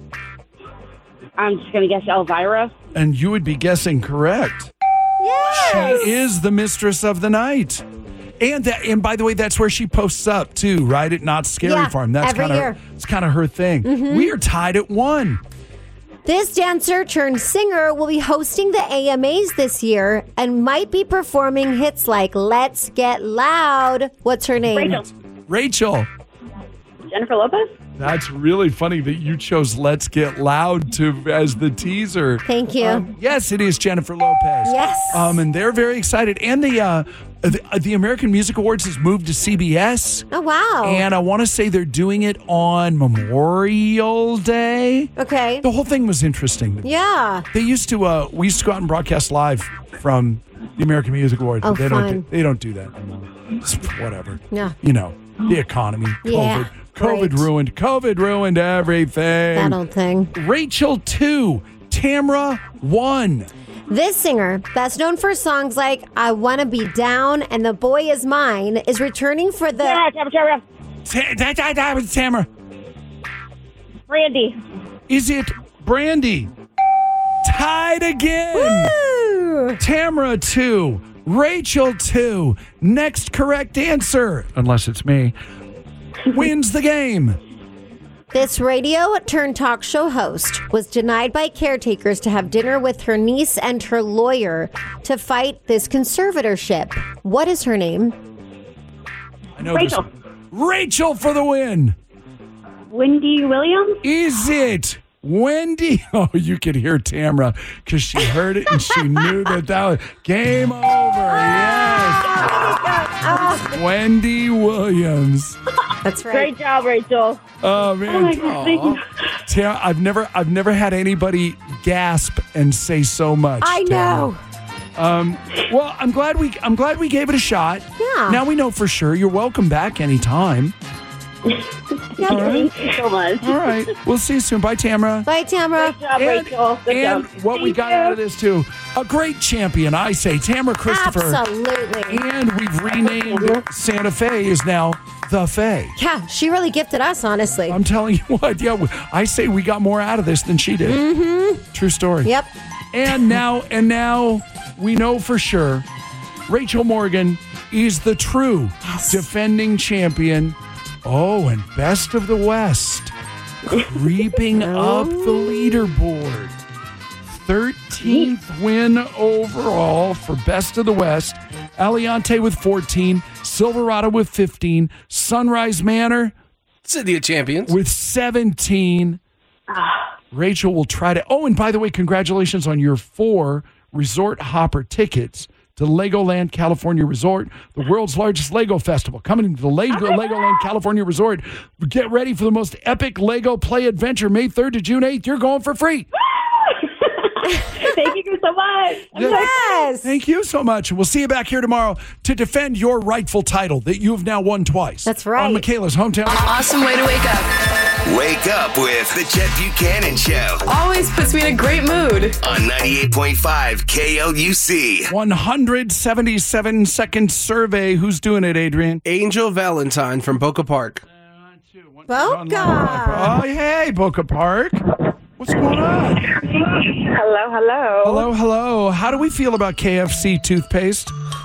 Speaker 10: I'm just going to guess Elvira.
Speaker 6: And you would be guessing correct.
Speaker 7: Yes.
Speaker 6: She is the Mistress of the Night. And by the way, that's where she posts up too, right? At Knott's Scary Farm. That's
Speaker 7: every year.
Speaker 6: It's kind of her thing.
Speaker 7: Mm-hmm.
Speaker 6: We are tied at 1.
Speaker 7: This dancer turned singer will be hosting the AMAs this year and might be performing hits like Let's Get Loud. What's her name?
Speaker 6: Rachel.
Speaker 10: Jennifer Lopez?
Speaker 6: That's really funny that you chose Let's Get Loud as the teaser.
Speaker 7: Thank you.
Speaker 6: Yes, it is Jennifer Lopez.
Speaker 7: Yes.
Speaker 6: And they're very excited. And the American Music Awards has moved to CBS.
Speaker 7: Oh, wow.
Speaker 6: And I want to say they're doing it on Memorial Day.
Speaker 7: Okay.
Speaker 6: The whole thing was interesting.
Speaker 7: Yeah.
Speaker 6: We used to go out and broadcast live from the American Music Awards.
Speaker 7: Oh,
Speaker 6: but
Speaker 7: fun.
Speaker 6: They don't do that anymore. It's whatever.
Speaker 7: Yeah.
Speaker 6: The economy,
Speaker 7: Yeah.
Speaker 6: COVID ruined everything.
Speaker 7: That old thing.
Speaker 6: Rachel 2, Tamara 1.
Speaker 7: This singer, best known for songs like I Wanna Be Down and The Boy Is Mine, is returning for the...
Speaker 6: That was Tamara.
Speaker 10: Brandy.
Speaker 6: Is it Brandy? Tied again.
Speaker 7: Woo!
Speaker 6: Tamara 2, Rachel 2. Next correct answer, unless it's me, wins the game.
Speaker 7: This radio turned talk show host was denied by caretakers to have dinner with her niece and her lawyer to fight this conservatorship. What is her name?
Speaker 6: I know Rachel. Rachel for the win.
Speaker 10: Wendy Williams?
Speaker 6: Is it Wendy? Oh, you could hear Tamara because she heard it and she knew that was game over. Yes. Wendy Williams.
Speaker 7: That's right.
Speaker 10: Great job, Rachel.
Speaker 6: Oh man.
Speaker 10: Oh my God, thank you.
Speaker 6: Tamara, I've never had anybody gasp and say so much.
Speaker 7: I know.
Speaker 6: Well, I'm glad we gave it a shot.
Speaker 7: Yeah.
Speaker 6: Now we know for sure. You're welcome back anytime.
Speaker 10: Thank you so much.
Speaker 6: All right. We'll see you soon. Bye, Tamara.
Speaker 7: Bye, Tamara.
Speaker 10: Good job, Rachel. Good
Speaker 6: and
Speaker 10: job.
Speaker 6: what we got out of this, too, a great champion, I say, Tamara Christopher.
Speaker 7: Absolutely.
Speaker 6: And we've renamed Santa Fe is now The Fe.
Speaker 7: Yeah, she really gifted us, honestly.
Speaker 6: I'm telling you what, yeah, I say we got more out of this than she did.
Speaker 7: Mm-hmm.
Speaker 6: True story.
Speaker 7: Yep.
Speaker 6: And now we know for sure Rachel Morgan is the true defending champion. Oh, and Best of the West, creeping up the leaderboard. 13th win overall for Best of the West. Aliante with 14, Silverado with 15, Sunrise Manor
Speaker 8: City of Champions
Speaker 6: with 17. Rachel will try to... Oh, and by the way, congratulations on your 4 Resort Hopper tickets to Legoland California Resort, the world's largest Lego festival. Coming to the Legoland California Resort. Get ready for the most epic Lego play adventure May 3rd to June 8th. You're going for free.
Speaker 10: Thank you
Speaker 18: so much.
Speaker 7: Yes.
Speaker 6: Thank you so much. We'll see you back here tomorrow to defend your rightful title that you have now won twice.
Speaker 7: That's right.
Speaker 6: On Michaela's Hometown.
Speaker 17: Awesome way to wake up.
Speaker 3: Wake up with the Chet Buchanan Show
Speaker 17: Always puts me in a great mood.
Speaker 3: on 98.5 KLUC.
Speaker 6: 177-second survey. Who's doing it, Adrian?
Speaker 8: Angel Valentine from Boca Park.
Speaker 7: Boca.
Speaker 6: Oh, hey, Boca Park. What's going on?
Speaker 18: Hello.
Speaker 6: Hello. How do we feel about KFC toothpaste?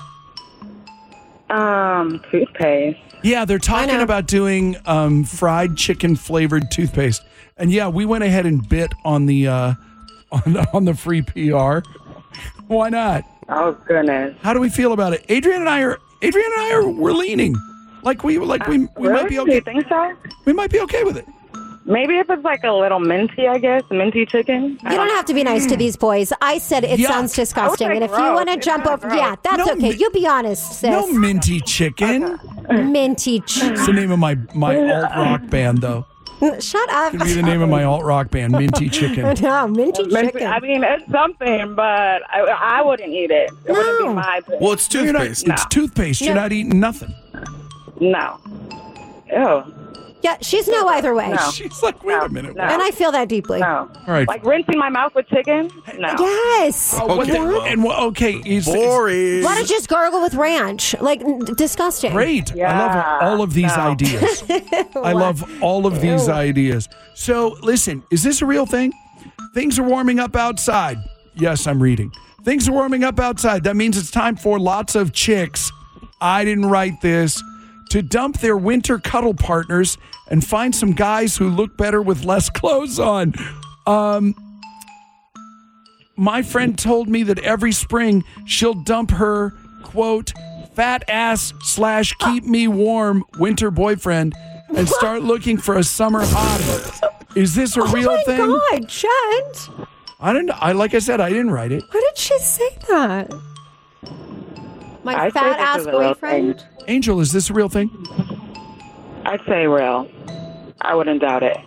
Speaker 18: Toothpaste.
Speaker 6: Yeah, they're talking about doing fried chicken flavored toothpaste, and yeah, we went ahead and bit on the on the free PR. Why not?
Speaker 18: Oh goodness.
Speaker 6: How do we feel about it? Adrian and I are we're leaning like we might be
Speaker 18: Really?
Speaker 6: okay.
Speaker 18: You think so?
Speaker 6: We might be okay with it.
Speaker 18: Maybe if it's like a little minty, I guess, minty chicken.
Speaker 7: You don't have to be nice to these boys. I said it
Speaker 6: Yuck.
Speaker 7: sounds disgusting.
Speaker 18: I would
Speaker 7: And
Speaker 18: say
Speaker 7: if you
Speaker 18: gross.
Speaker 7: want to
Speaker 18: It's
Speaker 7: jump
Speaker 18: not
Speaker 7: over,
Speaker 18: gross.
Speaker 7: yeah, that's
Speaker 6: No
Speaker 7: okay. You be honest, sis.
Speaker 6: No minty chicken.
Speaker 7: Minty.
Speaker 6: It's the name of my alt rock band, though.
Speaker 7: Shut up.
Speaker 6: It'd be the name of my alt rock band, Minty Chicken.
Speaker 7: No, minty chicken.
Speaker 18: I mean, it's something, but I wouldn't eat it. It wouldn't be my pick.
Speaker 8: Well, it's
Speaker 6: You're not-
Speaker 8: toothpaste.
Speaker 6: It's toothpaste. You're
Speaker 7: No.
Speaker 6: not eating nothing.
Speaker 18: No. Ew.
Speaker 7: Yeah, she's no either way.
Speaker 18: No.
Speaker 6: She's like, wait a minute.
Speaker 18: No.
Speaker 7: And I feel that deeply.
Speaker 18: No.
Speaker 6: All right.
Speaker 18: Like rinsing my mouth with chicken? No.
Speaker 7: Yes.
Speaker 8: Okay, well.
Speaker 6: Okay.
Speaker 8: Boring.
Speaker 7: Why don't you just gargle with ranch? Like, disgusting.
Speaker 6: Great. I
Speaker 18: Yeah.
Speaker 6: love all of these
Speaker 18: No.
Speaker 6: ideas. I love all of these ideas. So, listen, is this a real thing? Things are warming up outside. Yes, I'm reading. Things are warming up outside. That means it's time for lots of chicks. I didn't write this. To dump their winter cuddle partners and find some guys who look better with less clothes on. My friend told me that every spring she'll dump her, quote, fat ass / keep me warm winter boyfriend and start looking for a summer hottie. Is this a real thing?
Speaker 7: Oh, my God, Chet.
Speaker 6: I don't know. Like I said, I didn't write it.
Speaker 7: Why did she say that? My
Speaker 18: I'd say
Speaker 7: fat
Speaker 18: this
Speaker 7: ass
Speaker 18: is a real
Speaker 7: boyfriend?
Speaker 18: thing.
Speaker 6: Angel, is this a real thing?
Speaker 18: I'd say real. I wouldn't doubt it.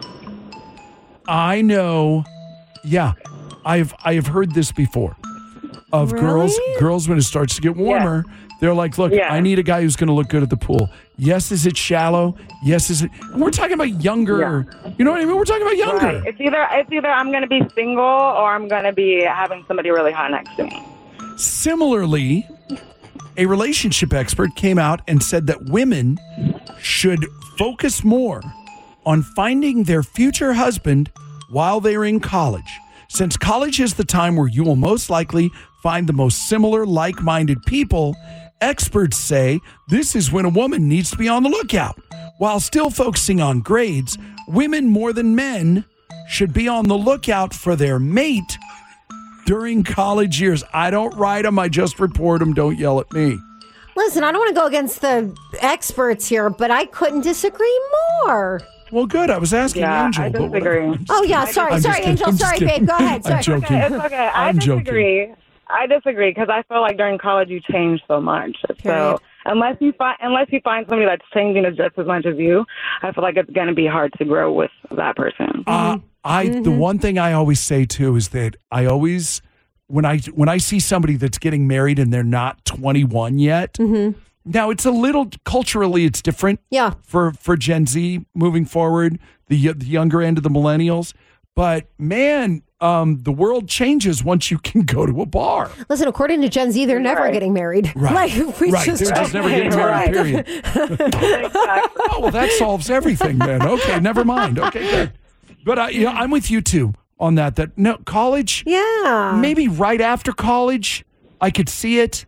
Speaker 6: I know. Yeah, I have heard this before. Of girls when it starts to get warmer, they're like, look,
Speaker 18: Yeah.
Speaker 6: I need a guy who's going to look good at the pool. Yes, is it shallow? Yes, is it? We're talking about younger. You know what I mean? We're talking about younger.
Speaker 18: Right. It's either I'm going to be single or I'm going to be having somebody really hot next to me.
Speaker 6: Similarly, a relationship expert came out and said that women should focus more on finding their future husband while they're in college. Since college is the time where you will most likely find the most similar, like-minded people, experts say this is when a woman needs to be on the lookout. While still focusing on grades, women more than men should be on the lookout for their mate during college years. I don't write them, I just report them. Don't yell at me.
Speaker 7: Listen, I don't want to go against the experts here, but I couldn't disagree more.
Speaker 6: Well, good. I was asking Angel.
Speaker 18: I
Speaker 6: but
Speaker 18: disagree.
Speaker 7: Oh, yeah. Sorry,
Speaker 6: I'm just kidding.
Speaker 7: Angel.
Speaker 6: I'm just
Speaker 7: Sorry,
Speaker 6: kidding.
Speaker 7: babe. Go ahead. Sorry.
Speaker 6: I'm joking.
Speaker 18: It's okay. I
Speaker 6: I'm joking.
Speaker 18: disagree. I disagree because I feel like during college you change so much. So unless you find somebody that's changing just as much as you, I feel like it's going to be hard to grow with that person.
Speaker 6: The one thing I always say too is that I always when I see somebody that's getting married and they're not 21 yet. Now it's a little culturally it's different.
Speaker 7: Yeah.
Speaker 6: For Gen Z moving forward, the younger end of the millennials, but man, the world changes once you can go to a bar.
Speaker 7: Listen, according to Gen Z, they're never getting married.
Speaker 6: Right.
Speaker 7: Like, we
Speaker 6: Right. They're just never getting married, period. Oh, well, that solves everything then. Okay, never mind. Okay, good. But I'm with you too on that. That no college.
Speaker 7: Yeah.
Speaker 6: Maybe right after college, I could see it.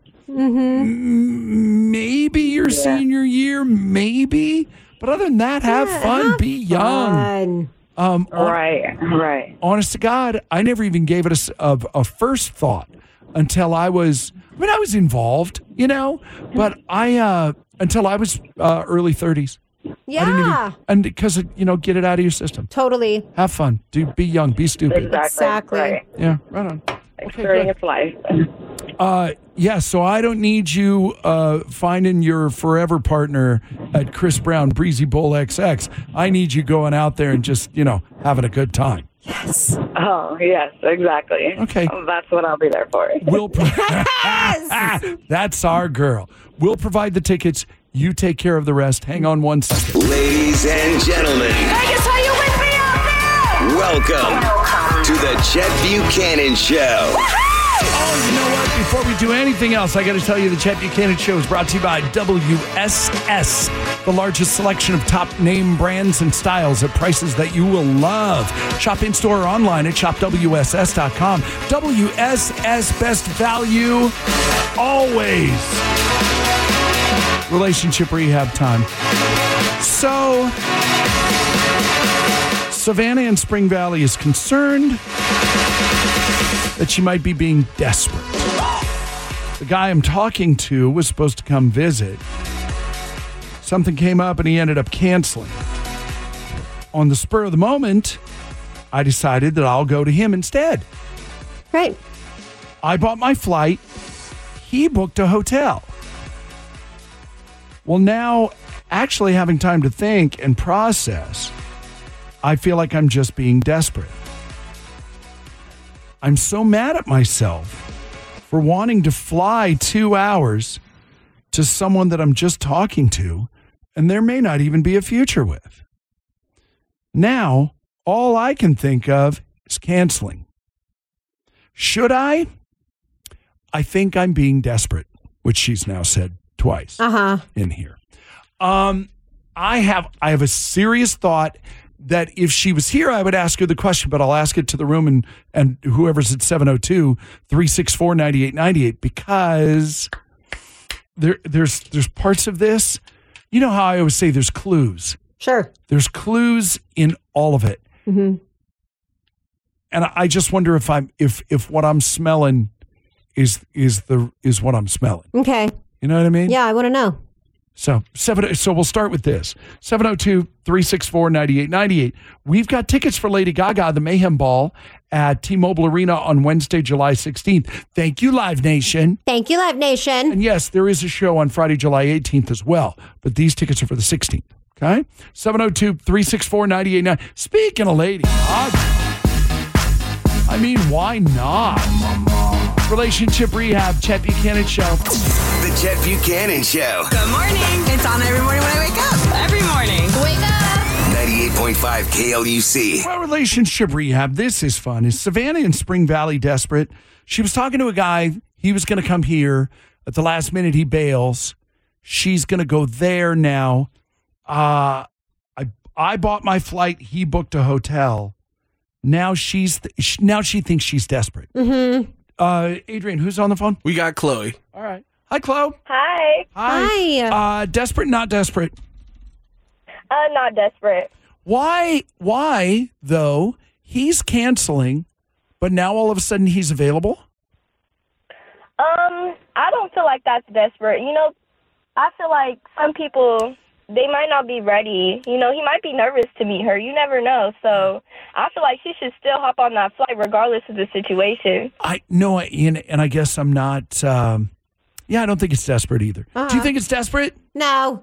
Speaker 6: Maybe your senior year, maybe. But other than that, have fun, be young.
Speaker 18: Right.
Speaker 6: Honest to God, I never even gave it a first thought until I was involved, but until I was early 30s.
Speaker 7: Yeah.
Speaker 6: I didn't even, and because, get it out of your system.
Speaker 7: Totally.
Speaker 6: Have fun. Be young. Be stupid.
Speaker 7: Exactly.
Speaker 18: Right.
Speaker 6: Yeah, right on.
Speaker 18: Experience life.
Speaker 6: Yeah, so I don't need you finding your forever partner at Chris Brown Breezy Bowl XX. I need you going out there and just, having a good time.
Speaker 18: Yes. Oh, yes, exactly.
Speaker 6: Okay.
Speaker 18: That's what I'll be there for.
Speaker 6: That's our girl. We'll provide the tickets. You take care of the rest. Hang on one second.
Speaker 3: Ladies and gentlemen,
Speaker 5: Vegas, are you with me out there?
Speaker 3: welcome to the Chet Buchanan Show.
Speaker 6: Oh, you know what? Before we do anything else, I got to tell you the Chet Buchanan Show is brought to you by WSS, the largest selection of top name brands and styles at prices that you will love. Shop in store or online at shopwss.com. WSS, best value always. Relationship rehab time. So, Savannah in Spring Valley is concerned that she might be being desperate. The guy I'm talking to was supposed to come visit. Something came up and he ended up canceling. On the spur of the moment, I decided that I'll go to him instead.
Speaker 7: Right.
Speaker 6: I bought my flight. He booked a hotel. Well, now, actually having time to think and process, I feel like I'm just being desperate. I'm so mad at myself for wanting to fly 2 hours to someone that I'm just talking to, and there may not even be a future with. Now, all I can think of is canceling. Should I? I think I'm being desperate, which she's now said twice in here. I have a serious thought that if she was here, I would ask her the question, but I'll ask it to the room and whoever's at 702-364-9898, because there's parts of this. You know how I always say there's clues.
Speaker 7: Sure.
Speaker 6: There's clues in all of it.
Speaker 7: Mm-hmm.
Speaker 6: And I just wonder if what I'm smelling is what I'm smelling.
Speaker 7: Okay.
Speaker 6: You know what I mean?
Speaker 7: Yeah, I want to know.
Speaker 6: So we'll start with this. 702-364-9898. We've got tickets for Lady Gaga, the Mayhem Ball at T-Mobile Arena on Wednesday, July 16th. Thank you, Live Nation.
Speaker 7: Thank you, Live Nation.
Speaker 6: And yes, there is a show on Friday, July 18th as well, but these tickets are for the 16th. Okay? 702-364-9898. Speaking of Lady Gaga, I mean, why not? Relationship Rehab, Chet Buchanan Show.
Speaker 3: The Chet Buchanan Show.
Speaker 5: Good morning. It's on every morning when I wake up. Every morning. Wake up.
Speaker 3: 98.5 KLUC.
Speaker 6: Well, Relationship Rehab, this is fun. Is Savannah in Spring Valley desperate? She was talking to a guy. He was going to come here. At the last minute, he bails. She's going to go there now. I bought my flight. He booked a hotel. Now she thinks she's desperate.
Speaker 7: Mm-hmm.
Speaker 6: Adrian, who's on the phone?
Speaker 8: We got Chloe.
Speaker 6: All right. Hi, Chloe.
Speaker 10: Hi.
Speaker 7: Hi.
Speaker 6: Desperate, not desperate?
Speaker 10: Not desperate.
Speaker 6: Why, though, he's canceling, but now all of a sudden he's available?
Speaker 10: I don't feel like that's desperate. You know, I feel like some people, they might not be ready. You know, he might be nervous to meet her. You never know. So I feel like she should still hop on that flight regardless of the situation.
Speaker 6: And I guess I'm not, I don't think it's desperate either. Do you think it's desperate?
Speaker 7: No.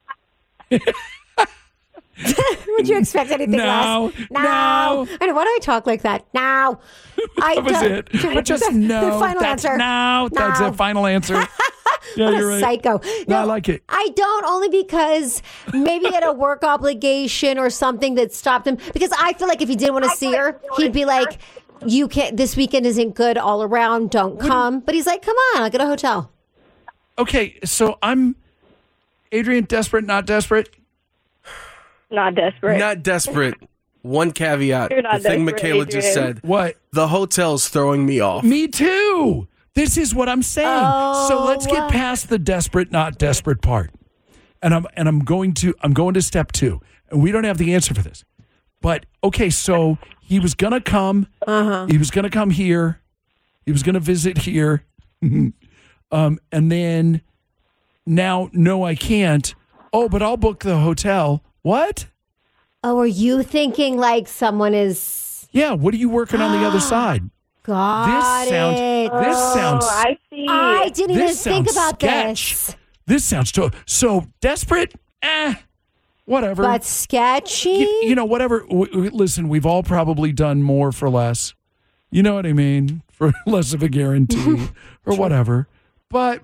Speaker 7: Would you expect anything less? No. I know, why do I talk like that? No.
Speaker 6: That was it. Just no.
Speaker 7: The final answer.
Speaker 6: No. That's a final answer. Yeah,
Speaker 7: what
Speaker 6: you're
Speaker 7: a
Speaker 6: right.
Speaker 7: psycho.
Speaker 6: No, I like it.
Speaker 7: I don't, only because maybe he had a work obligation or something that stopped him. Because I feel like if he didn't want to see her, he'd be like, "You can't. This weekend isn't good all around. Don't come." But he's like, "Come on, I'll get a hotel."
Speaker 6: Okay, so I'm Adrian. Desperate, not desperate.
Speaker 10: Not desperate.
Speaker 8: Not desperate. One caveat.
Speaker 10: You're not
Speaker 8: the thing
Speaker 10: desperate,
Speaker 8: Michaela just
Speaker 10: Adrian.
Speaker 8: said.
Speaker 6: What?
Speaker 8: The hotel's throwing me off.
Speaker 6: Me too. This is what I'm saying. So let's get past the desperate, not desperate part. And I'm going to step 2. And we don't have the answer for this. But okay, so he was gonna come. He was gonna come here. He was gonna visit here. And then now, no, I can't. Oh, but I'll book the hotel. What?
Speaker 7: Oh, are you thinking like someone is?
Speaker 6: Yeah. What are you working on the other side?
Speaker 7: Got it.
Speaker 6: This sounds.
Speaker 10: I see.
Speaker 7: I didn't even
Speaker 6: This
Speaker 7: think
Speaker 6: sounds
Speaker 7: about
Speaker 6: sketch.
Speaker 7: this.
Speaker 6: This sounds so desperate. Whatever.
Speaker 7: But sketchy?
Speaker 6: You know, whatever. Listen, we've all probably done more for less. You know what I mean? For less of a guarantee or whatever. But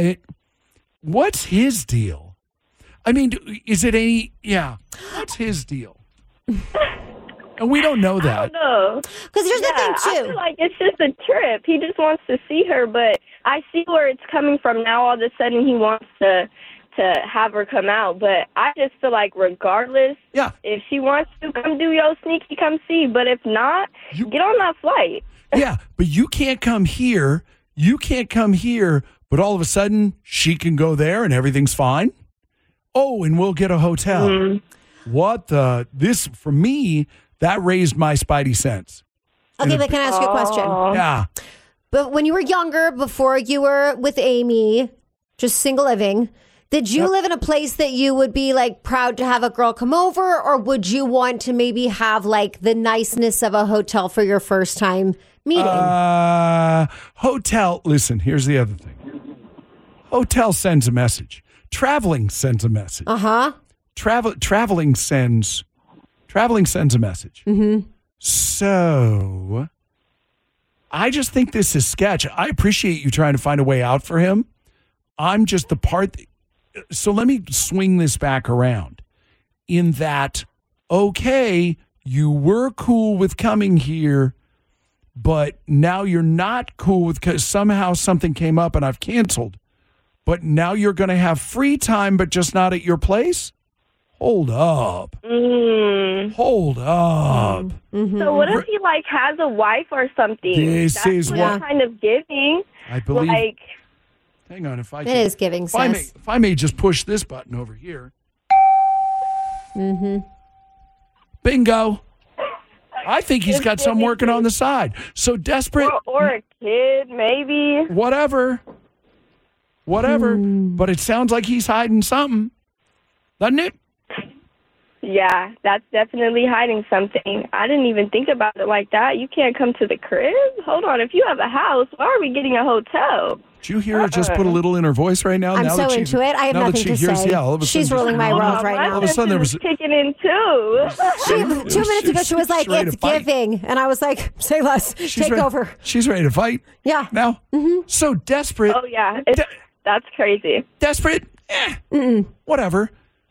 Speaker 6: what's his deal? I mean, is it any, what's his deal? And we don't know that.
Speaker 19: I don't know.
Speaker 7: Because here's the thing, too.
Speaker 19: I feel like it's just a trip. He just wants to see her, but I see where it's coming from now. All of a sudden, he wants to have her come out. But I just feel like regardless, if she wants to come do your sneaky, come see. But if not, get on that flight.
Speaker 6: Yeah, but you can't come here. You can't come here, but all of a sudden, she can go there and everything's fine? Oh, and we'll get a hotel. Mm-hmm. What the? This, for me, that raised my spidey sense.
Speaker 7: Okay, but can I ask you a question?
Speaker 6: Yeah.
Speaker 7: But when you were younger, before you were with Amy, just single living, did you live in a place that you would be like proud to have a girl come over, or would you want to maybe have like the niceness of a hotel for your first time meeting?
Speaker 6: Hotel. Listen, here's the other thing. Hotel sends a message. Traveling sends a message. Traveling sends a message.
Speaker 7: Mm-hmm.
Speaker 6: So I just think this is sketch. I appreciate you trying to find a way out for him. I'm just the part. So let me swing this back around in that, okay, you were cool with coming here, but now you're not cool with, because somehow something came up and I've canceled. But now you're going to have free time, but just not at your place? Hold up. Hold up.
Speaker 7: Mm-hmm.
Speaker 19: So what if he like has a wife or something?
Speaker 6: This is
Speaker 19: what I'm kind of giving.
Speaker 6: I believe.
Speaker 19: Like,
Speaker 6: hang on, if I
Speaker 7: it
Speaker 6: can,
Speaker 7: is giving sense.
Speaker 6: If I may just push this button over here.
Speaker 7: Mm-hmm.
Speaker 6: Bingo. I think he's got some working on the side. So desperate.
Speaker 19: Or a kid, maybe.
Speaker 6: Whatever. But it sounds like he's hiding something. Doesn't it?
Speaker 19: Yeah, that's definitely hiding something. I didn't even think about it like that. You can't come to the crib? Hold on. If you have a house, why are we getting a hotel?
Speaker 6: Did you hear her just put a little in her voice right now?
Speaker 7: I'm
Speaker 6: now
Speaker 7: so
Speaker 6: that
Speaker 7: into it. I have nothing to say.
Speaker 6: Yeah, all of a sudden,
Speaker 7: she's rolling my world right now.
Speaker 6: All of a sudden, there was
Speaker 19: kicking in too.
Speaker 7: 2 minutes ago, she was like, "It's giving," and I was like, "Say less. Take over."
Speaker 6: She's ready to fight.
Speaker 7: Yeah.
Speaker 6: Now, so desperate.
Speaker 19: Oh yeah, that's crazy.
Speaker 6: Desperate. Whatever.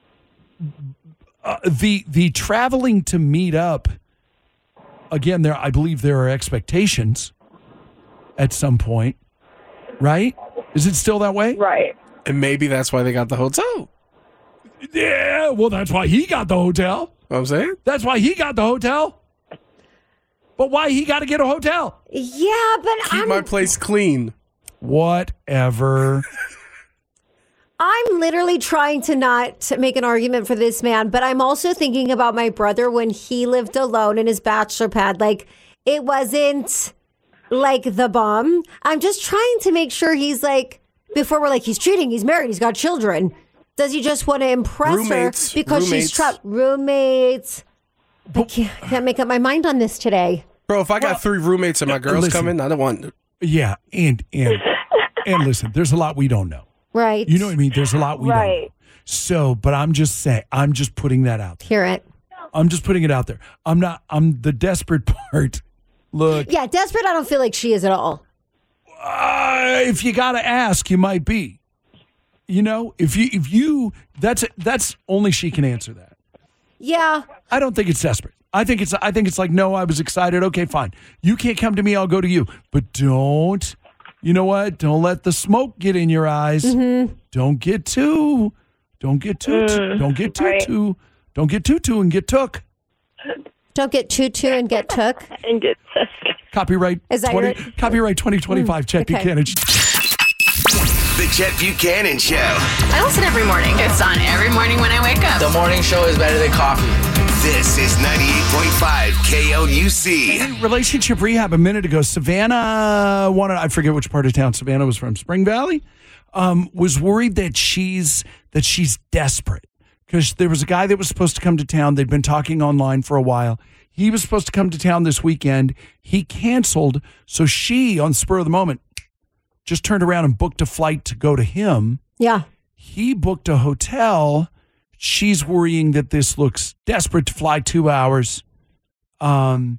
Speaker 6: The traveling to meet up. Again, I believe there are expectations at some point, right? Is it still that way?
Speaker 19: Right.
Speaker 8: And maybe that's why they got the hotel.
Speaker 6: Yeah, well, that's why he got the hotel.
Speaker 8: Know what I'm saying?
Speaker 6: That's why he got the hotel. But why he got to get a hotel?
Speaker 7: Yeah, but
Speaker 8: Keep my place clean.
Speaker 6: Whatever.
Speaker 7: I'm literally trying to not make an argument for this man, but I'm also thinking about my brother when he lived alone in his bachelor pad. Like, it wasn't like the bomb. I'm just trying to make sure he's like, before we're like, he's cheating, he's married, he's got children. Does he just want to impress her because she's trapped? Roommates. I can't make up my mind on this today.
Speaker 8: Bro, if I got 3 roommates and my girls coming, I don't want.
Speaker 6: Yeah, and listen, there's a lot we don't know.
Speaker 7: Right.
Speaker 6: You know what I mean? There's a lot we don't know. So, but I'm just saying, I'm just putting that out there.
Speaker 7: Hear it.
Speaker 6: I'm just putting it out there. I'm the desperate part. Look.
Speaker 7: Yeah, desperate, I don't feel like she is at all.
Speaker 6: If you got to ask, you might be. You know, if you, that's only she can answer that.
Speaker 7: Yeah.
Speaker 6: I don't think it's desperate. I think it's like, no, I was excited. Okay, fine. You can't come to me. I'll go to you. But don't. You know what? Don't let the smoke get in your eyes.
Speaker 7: Mm-hmm.
Speaker 6: Don't get too and get took.
Speaker 7: Don't get too and get took.
Speaker 19: And get took.
Speaker 6: Copyright.
Speaker 7: Is that
Speaker 6: copyright 2025. Chet Buchanan.
Speaker 3: The Chet Buchanan Show.
Speaker 5: I listen every morning. It's on every morning when I wake up.
Speaker 20: The morning show is better than coffee.
Speaker 3: This is 98.5 KLUC.
Speaker 6: Relationship rehab a minute ago. Savannah I forget which part of town Savannah was from, Spring Valley, was worried that she's desperate because there was a guy that was supposed to come to town. They'd been talking online for a while. He was supposed to come to town this weekend. He canceled. So she, on the spur of the moment, just turned around and booked a flight to go to him.
Speaker 7: Yeah.
Speaker 6: He booked a hotel. she's worrying that this looks desperate to fly 2 hours. And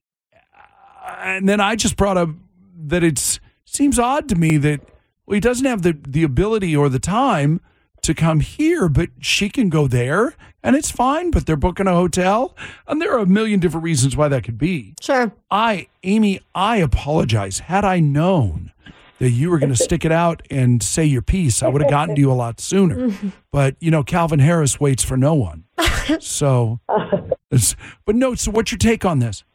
Speaker 6: then I just brought up that it seems odd to me that, well, he doesn't have the ability or the time to come here, but she can go there and it's fine, but they're booking a hotel. And there are a million different reasons why that could be.
Speaker 7: Sure.
Speaker 6: Amy, I apologize. Had I known that you were going to stick it out and say your piece, I would have gotten to you a lot sooner. But, Calvin Harris waits for no one. So, but no, so what's your take on this?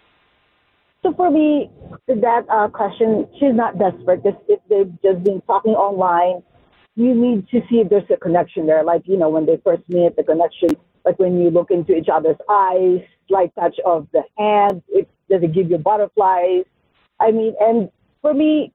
Speaker 21: So for me, that question, she's not desperate. If they've just been talking online, you need to see if there's a connection there. Like, when they first meet, the connection, like when you look into each other's eyes, slight touch of the hand, does it give you butterflies? I mean, and for me,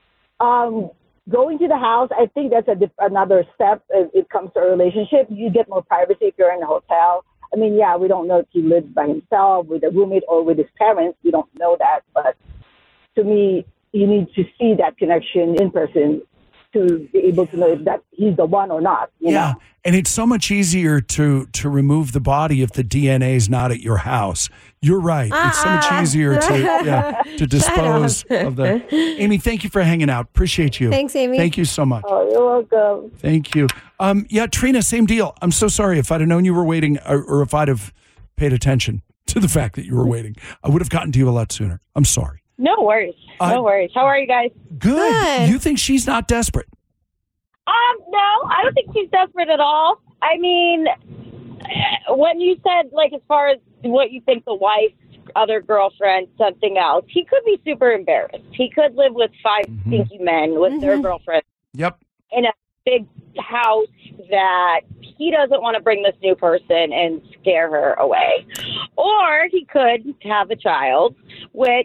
Speaker 21: going to the house, I think that's another step. It comes to a relationship. You get more privacy if you're in a hotel. I mean, yeah, we don't know if he lives by himself, with a roommate, or with his parents. We don't know that. But to me, you need to see that connection in person to be able to know if that he's the one or not. You know?
Speaker 6: And it's so much easier to remove the body if the DNA is not at your house. You're right. It's so much easier to dispose of the. Amy, thank you for hanging out. Appreciate you.
Speaker 7: Thanks, Amy.
Speaker 6: Thank you so much.
Speaker 21: Oh, you're welcome.
Speaker 6: Thank you. Trina, same deal. I'm so sorry. If I'd have known you were waiting, or if I'd have paid attention to the fact that you were waiting, I would have gotten to you a lot sooner. I'm sorry.
Speaker 22: No worries. No worries. How are you guys?
Speaker 6: Good. You think she's not desperate?
Speaker 22: No, I don't think she's desperate at all. I mean, when you said, like, as far as what you think the wife, other girlfriend, something else, he could be super embarrassed. He could live with 5 stinky men with their girlfriend.
Speaker 6: Yep.
Speaker 22: In a big house that he doesn't want to bring this new person and scare her away. Or he could have a child, which...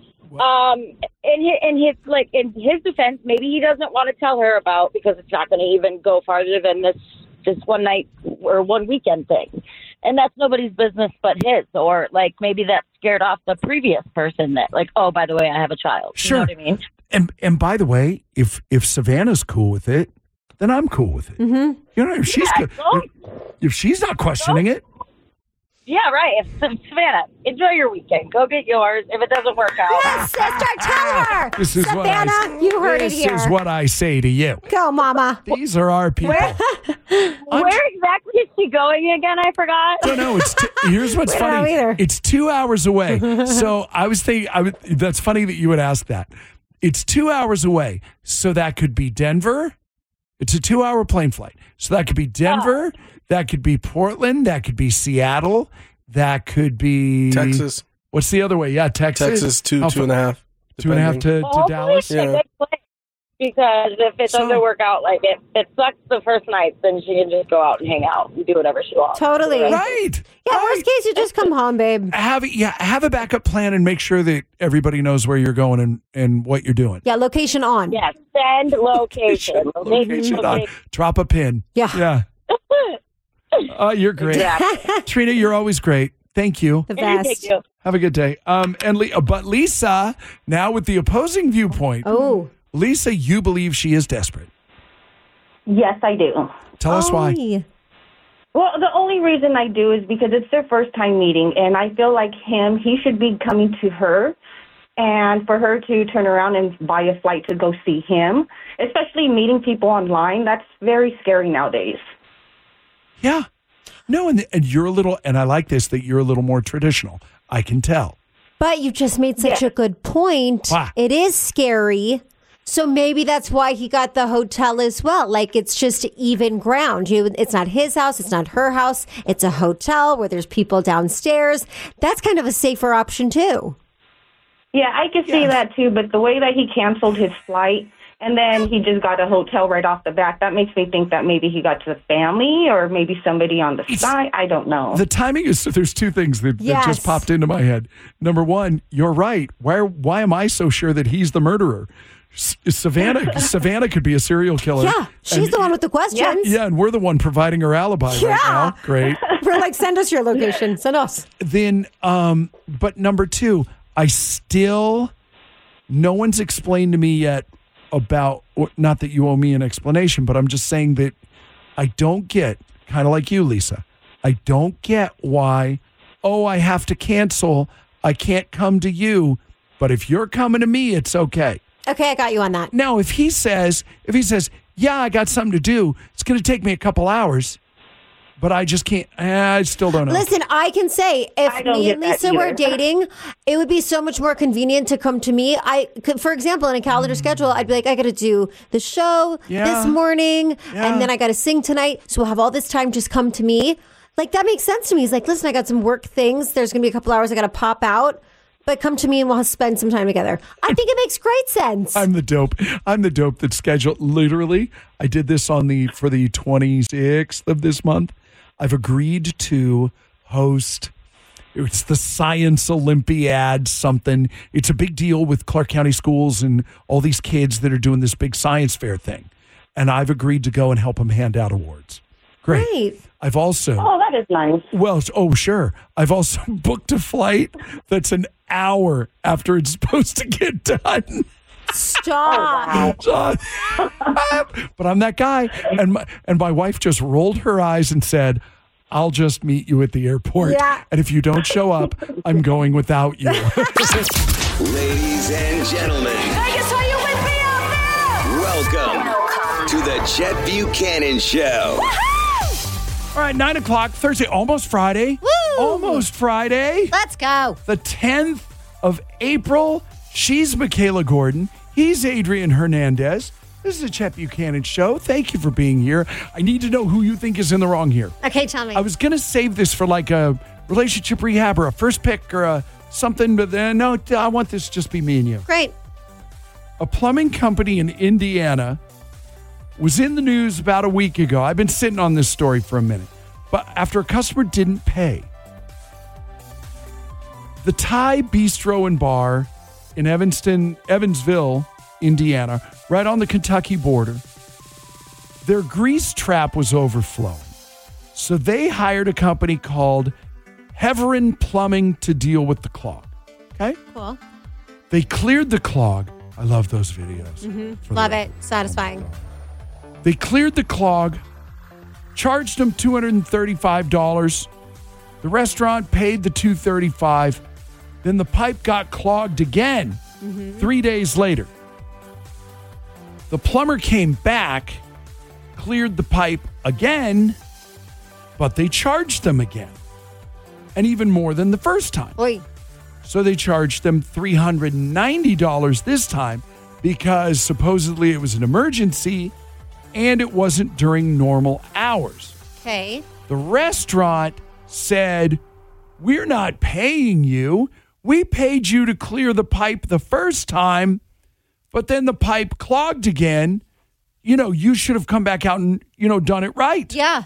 Speaker 22: in his defense, maybe he doesn't want to tell her about, because it's not going to even go farther than this one night or one weekend thing. And that's nobody's business but his. Or like maybe that scared off the previous person that, like, oh, by the way, I have a child.
Speaker 6: Sure.
Speaker 22: You know what I mean?
Speaker 6: And by the way, if Savannah's cool with it, then I'm cool with it. If she's not questioning it.
Speaker 22: Yeah, right. Savannah, enjoy your weekend. Go get yours. If it doesn't work out.
Speaker 7: Yes, sister, tell her.
Speaker 6: This is
Speaker 7: Savannah, you heard it here.
Speaker 6: This is what I say to you.
Speaker 7: Go, Mama.
Speaker 6: These are our people.
Speaker 22: Where exactly is she going again? I forgot.
Speaker 6: No, here's what's funny. It's 2 hours away. So I was thinking, that's funny that you would ask that. It's 2 hours away. So that could be Denver. It's a 2-hour plane flight. So that could be Denver. That could be Portland. That could be Seattle. That could be
Speaker 8: Texas.
Speaker 6: What's the other way? Yeah, Texas.
Speaker 8: Texas, 2.5.
Speaker 6: 2.5 to Dallas.
Speaker 22: Yeah. Because if it doesn't work out, like it sucks the first night, then she can just go out and hang out and do whatever she wants.
Speaker 7: Totally.
Speaker 6: Right.
Speaker 7: Yeah, worst case, you just come home, babe.
Speaker 6: Have a backup plan and make sure that everybody knows where you're going and what you're doing.
Speaker 7: Yeah, location on.
Speaker 22: Yes, send location.
Speaker 6: Location on. Drop a pin.
Speaker 7: Yeah.
Speaker 6: Oh, you're great.
Speaker 22: Exactly.
Speaker 6: Trina, you're always great. Thank you.
Speaker 7: The best.
Speaker 22: Thank you.
Speaker 6: Have a good day. But Lisa, now with the opposing viewpoint.
Speaker 7: Oh.
Speaker 6: Lisa, you believe she is desperate.
Speaker 23: Yes, I do.
Speaker 6: Tell us why.
Speaker 23: Well, the only reason I do is because it's their first time meeting, and I feel like he should be coming to her, and for her to turn around and buy a flight to go see him, especially meeting people online, that's very scary nowadays.
Speaker 6: Yeah. No, and you're a little, and I like this, that you're a little more traditional. I can tell.
Speaker 7: But you just made such a good point.
Speaker 6: Wow.
Speaker 7: It is scary. So maybe that's why he got the hotel as well. Like, it's just even ground. It's not his house. It's not her house. It's a hotel where there's people downstairs. That's kind of a safer option, too.
Speaker 23: Yeah, I can see that, too. But the way that he canceled his flight and then he just got a hotel right off the bat, that makes me think that maybe he got to the family or maybe somebody on the side. I don't know.
Speaker 6: The timing is, there's two things that just popped into my head. Number one, you're right. Why am I so sure that he's the murderer? Savannah could be a serial killer.
Speaker 7: Yeah, she's the one with the questions.
Speaker 6: Yeah, and we're the one providing her alibi right now. Great.
Speaker 7: We're like, send us your location. Send us.
Speaker 6: Then, but number two, no one's explained to me yet about, not that you owe me an explanation, but I'm just saying that I don't get, kind of like you, Lisa. I don't get why, I have to cancel. I can't come to you. But if you're coming to me, it's okay.
Speaker 7: Okay, I got you on that.
Speaker 6: Now, if he says, yeah, I got something to do, it's going to take me a couple hours, but I just can't, I still don't know.
Speaker 7: Listen, I can say, if me and Lisa were dating, it would be so much more convenient to come to me. For example, in a calendar schedule, I'd be like, I got to do the show this morning, and then I got to sing tonight, so we'll have all this time, just come to me. Like, that makes sense to me. He's like, listen, I got some work things. There's going to be a couple hours I got to pop out. But come to me and we'll spend some time together. I think it makes great sense.
Speaker 6: I'm the dope that's scheduled. Literally, I did this for the 26th of this month. I've agreed to host. It's the Science Olympiad something. It's a big deal with Clark County schools and all these kids that are doing this big science fair thing. And I've agreed to go and help them hand out awards. Great. I've also...
Speaker 23: Oh, that is nice.
Speaker 6: Well, sure. I've also booked a flight that's an hour after it's supposed to get done.
Speaker 7: Stop.
Speaker 6: But I'm that guy. And my wife just rolled her eyes and said, I'll just meet you at the airport.
Speaker 7: Yeah.
Speaker 6: And if you don't show up, I'm going without you.
Speaker 3: Ladies and gentlemen.
Speaker 12: Vegas, are you with me out there?
Speaker 3: Welcome to the Chet Buchanan Show.
Speaker 6: All right, 9 o'clock, Thursday, almost Friday.
Speaker 7: Woo!
Speaker 6: Almost Friday.
Speaker 7: Let's go.
Speaker 6: The 10th of April. She's Michaela Gordon. He's Adrian Hernandez. This is the Chet Buchanan Show. Thank you for being here. I need to know who you think is in the wrong here.
Speaker 7: Okay, tell me.
Speaker 6: I was going to save this for like a relationship rehab or a first pick or something, but then no, I want this to just be me and you.
Speaker 7: Great.
Speaker 6: A plumbing company in Indiana was in the news about a week ago. I've been sitting on this story for a minute. But after a customer didn't pay, the Thai Bistro and Bar in Evansville, Indiana, right on the Kentucky border, their grease trap was overflowing. So they hired a company called Heverin Plumbing to deal with the clog. Okay?
Speaker 7: Cool.
Speaker 6: They cleared the clog. I love those videos.
Speaker 7: Mm-hmm. Love it. Satisfying.
Speaker 6: They cleared the clog, charged them $235. The restaurant paid the $235. Then the pipe got clogged again 3 days later. The plumber came back, cleared the pipe again, but they charged them again. And even more than the first time.
Speaker 7: Oy.
Speaker 6: So they charged them $390 this time because supposedly it was an emergency and it wasn't during normal hours.
Speaker 7: Okay.
Speaker 6: The restaurant said, we're not paying you. We paid you to clear the pipe the first time, but then the pipe clogged again. You know, you should have come back out and, done it right.
Speaker 7: Yeah.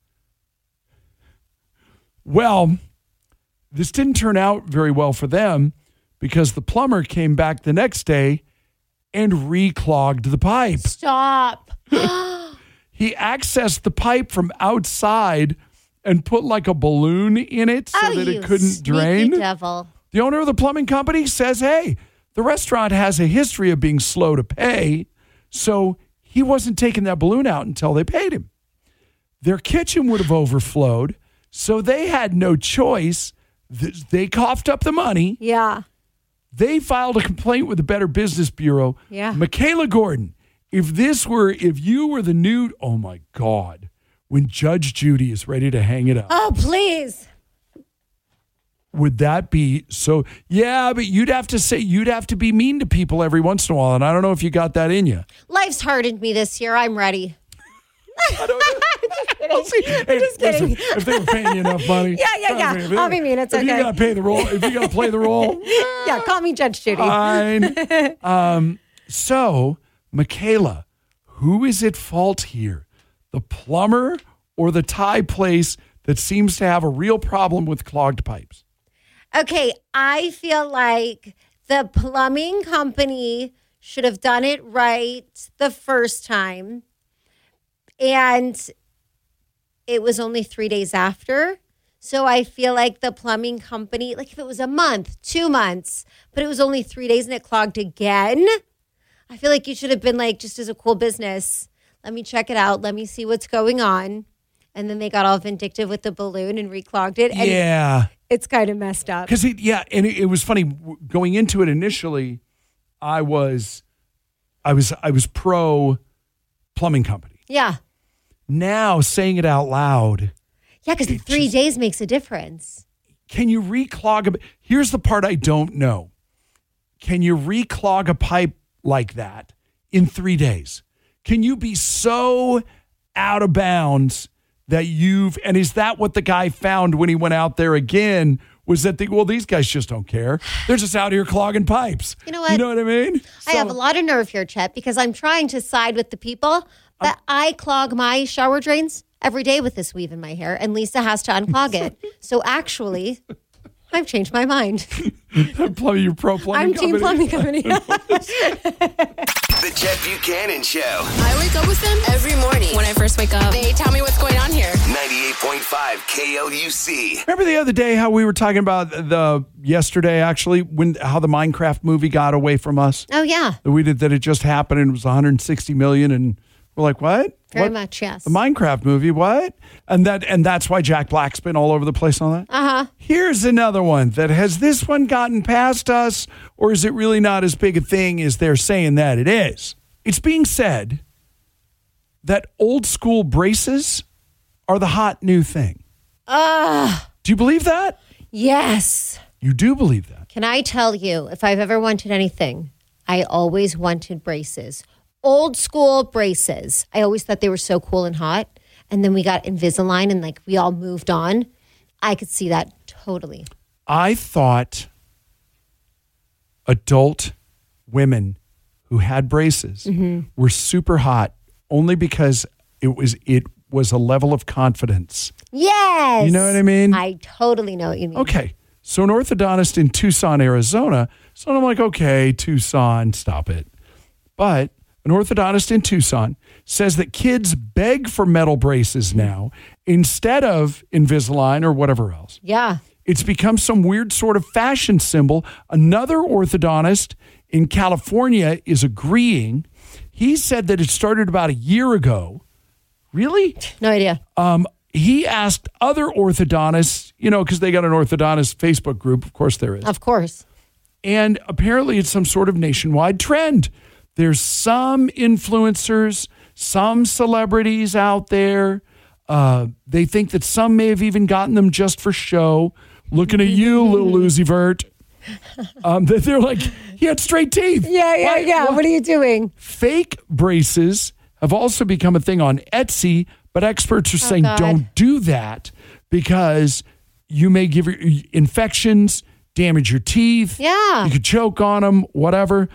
Speaker 6: Well, this didn't turn out very well for them because the plumber came back the next day and re-clogged the pipe.
Speaker 7: Stop.
Speaker 6: He accessed the pipe from outside and put like a balloon in it so that it couldn't drain.
Speaker 7: Devil.
Speaker 6: The owner of the plumbing company says, hey, the restaurant has a history of being slow to pay, so he wasn't taking that balloon out until they paid him. Their kitchen would have overflowed, so they had no choice. They coughed up the money.
Speaker 7: Yeah.
Speaker 6: They filed a complaint with the Better Business Bureau.
Speaker 7: Yeah.
Speaker 6: Michaela Gordon, if you were the new, oh my God, when Judge Judy is ready to hang it up.
Speaker 7: Oh, please.
Speaker 6: Would that be so? Yeah, but you'd have to be mean to people every once in a while. And I don't know if you got that in you.
Speaker 7: Life's hardened me this year. I'm ready.
Speaker 6: I don't know.
Speaker 7: Just kidding.
Speaker 6: Listen, if they were paying you enough money.
Speaker 7: Yeah. I'll be mean. It's okay.
Speaker 6: If you got to pay the role, if you got to play the role.
Speaker 7: Yeah, call me Judge Judy.
Speaker 6: Fine. So, Michaela, who is at fault here? The plumber or the Thai place that seems to have a real problem with clogged pipes?
Speaker 7: Okay, I feel like the plumbing company should have done it right the first time. And it was only 3 days after. So I feel like the plumbing company, like if it was a month, 2 months, but it was only 3 days and it clogged again, I feel like you should have been like, just as a cool business, let me check it out. Let me see what's going on. and then they got all vindictive with the balloon and reclogged it. And
Speaker 6: Yeah.
Speaker 7: it's kind of messed up.
Speaker 6: Because and it was funny going into it initially. I was pro plumbing company.
Speaker 7: Yeah.
Speaker 6: Now saying it out loud.
Speaker 7: Yeah, because 3 days makes a difference.
Speaker 6: Can you reclog Here's the part I don't know. Can you reclog a pipe like that in 3 days? Can you be so out of bounds that and is that what the guy found when he went out there again? Was that these guys just don't care. They're just out here clogging pipes.
Speaker 7: You know what?
Speaker 6: You know what I mean?
Speaker 7: I have a lot of nerve here, Chet, because I'm trying to side with the people, but I clog my shower drains every day with this weave in my hair, and Lisa has to unclog it. So actually, I've changed my mind.
Speaker 6: You're pro plumbing company.
Speaker 7: I'm team plumbing company.
Speaker 3: The Chet Buchanan Show.
Speaker 11: I wake up with them every morning. When I first wake up, they tell me what's going on here.
Speaker 3: 98.5 KLUC.
Speaker 6: Remember the other day how we were talking about yesterday actually how the Minecraft movie got away from us?
Speaker 7: Oh yeah.
Speaker 6: That it just happened and it was 160 million and we're like, what?
Speaker 7: Very much, yes.
Speaker 6: The Minecraft movie, what? And that's why Jack Black's been all over the place on that?
Speaker 7: Uh-huh.
Speaker 6: Here's another one has this one gotten past us, or is it really not as big a thing as they're saying that it is? It's being said that old school braces are the hot new thing. Do you believe that?
Speaker 7: Yes.
Speaker 6: You do believe that?
Speaker 7: Can I tell you, if I've ever wanted anything, I always wanted braces. Old school braces. I always thought they were so cool and hot. And then we got Invisalign and we all moved on. I could see that totally.
Speaker 6: I thought adult women who had braces were super hot only because it was a level of confidence.
Speaker 7: Yes.
Speaker 6: You know what I mean?
Speaker 7: I totally know what you mean.
Speaker 6: Okay. So an orthodontist in Tucson, Arizona. So I'm like, okay, Tucson, stop it. But an orthodontist in Tucson says that kids beg for metal braces now instead of Invisalign or whatever else.
Speaker 7: Yeah.
Speaker 6: It's become some weird sort of fashion symbol. Another orthodontist in California is agreeing. He said that it started about a year ago. Really?
Speaker 7: No idea.
Speaker 6: He asked other orthodontists, because they got an orthodontist Facebook group. Of course there is.
Speaker 7: Of course.
Speaker 6: And apparently it's some sort of nationwide trend. There's some influencers, some celebrities out there. They think that some may have even gotten them just for show. Looking at you, little Uzi Vert. They're like, he had straight teeth.
Speaker 7: Yeah. What are you doing?
Speaker 6: Fake braces have also become a thing on Etsy, but experts are saying don't do that because you may give infections, damage your teeth.
Speaker 7: Yeah.
Speaker 6: You could choke on them, whatever.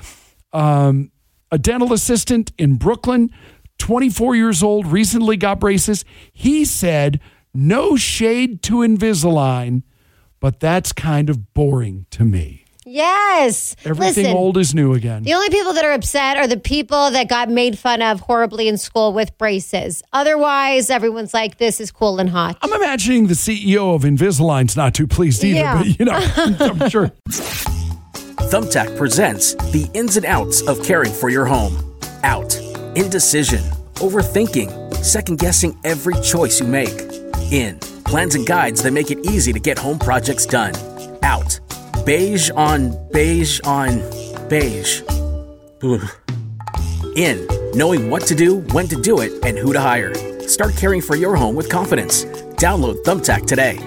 Speaker 6: A dental assistant in Brooklyn, 24 years old, recently got braces. He said, no shade to Invisalign, but that's kind of boring to me.
Speaker 7: Yes.
Speaker 6: Everything old is new again.
Speaker 7: The only people that are upset are the people that got made fun of horribly in school with braces. Otherwise, everyone's like, this is cool and hot.
Speaker 6: I'm imagining the CEO of Invisalign's not too pleased either, but I'm sure.
Speaker 15: Thumbtack presents the ins and outs of caring for your home. Out. Indecision. Overthinking. Second-guessing every choice you make. In. Plans and guides that make it easy to get home projects done. Out. Beige on beige on beige. Ugh. In. Knowing what to do, when to do it, and who to hire. Start caring for your home with confidence. Download Thumbtack today.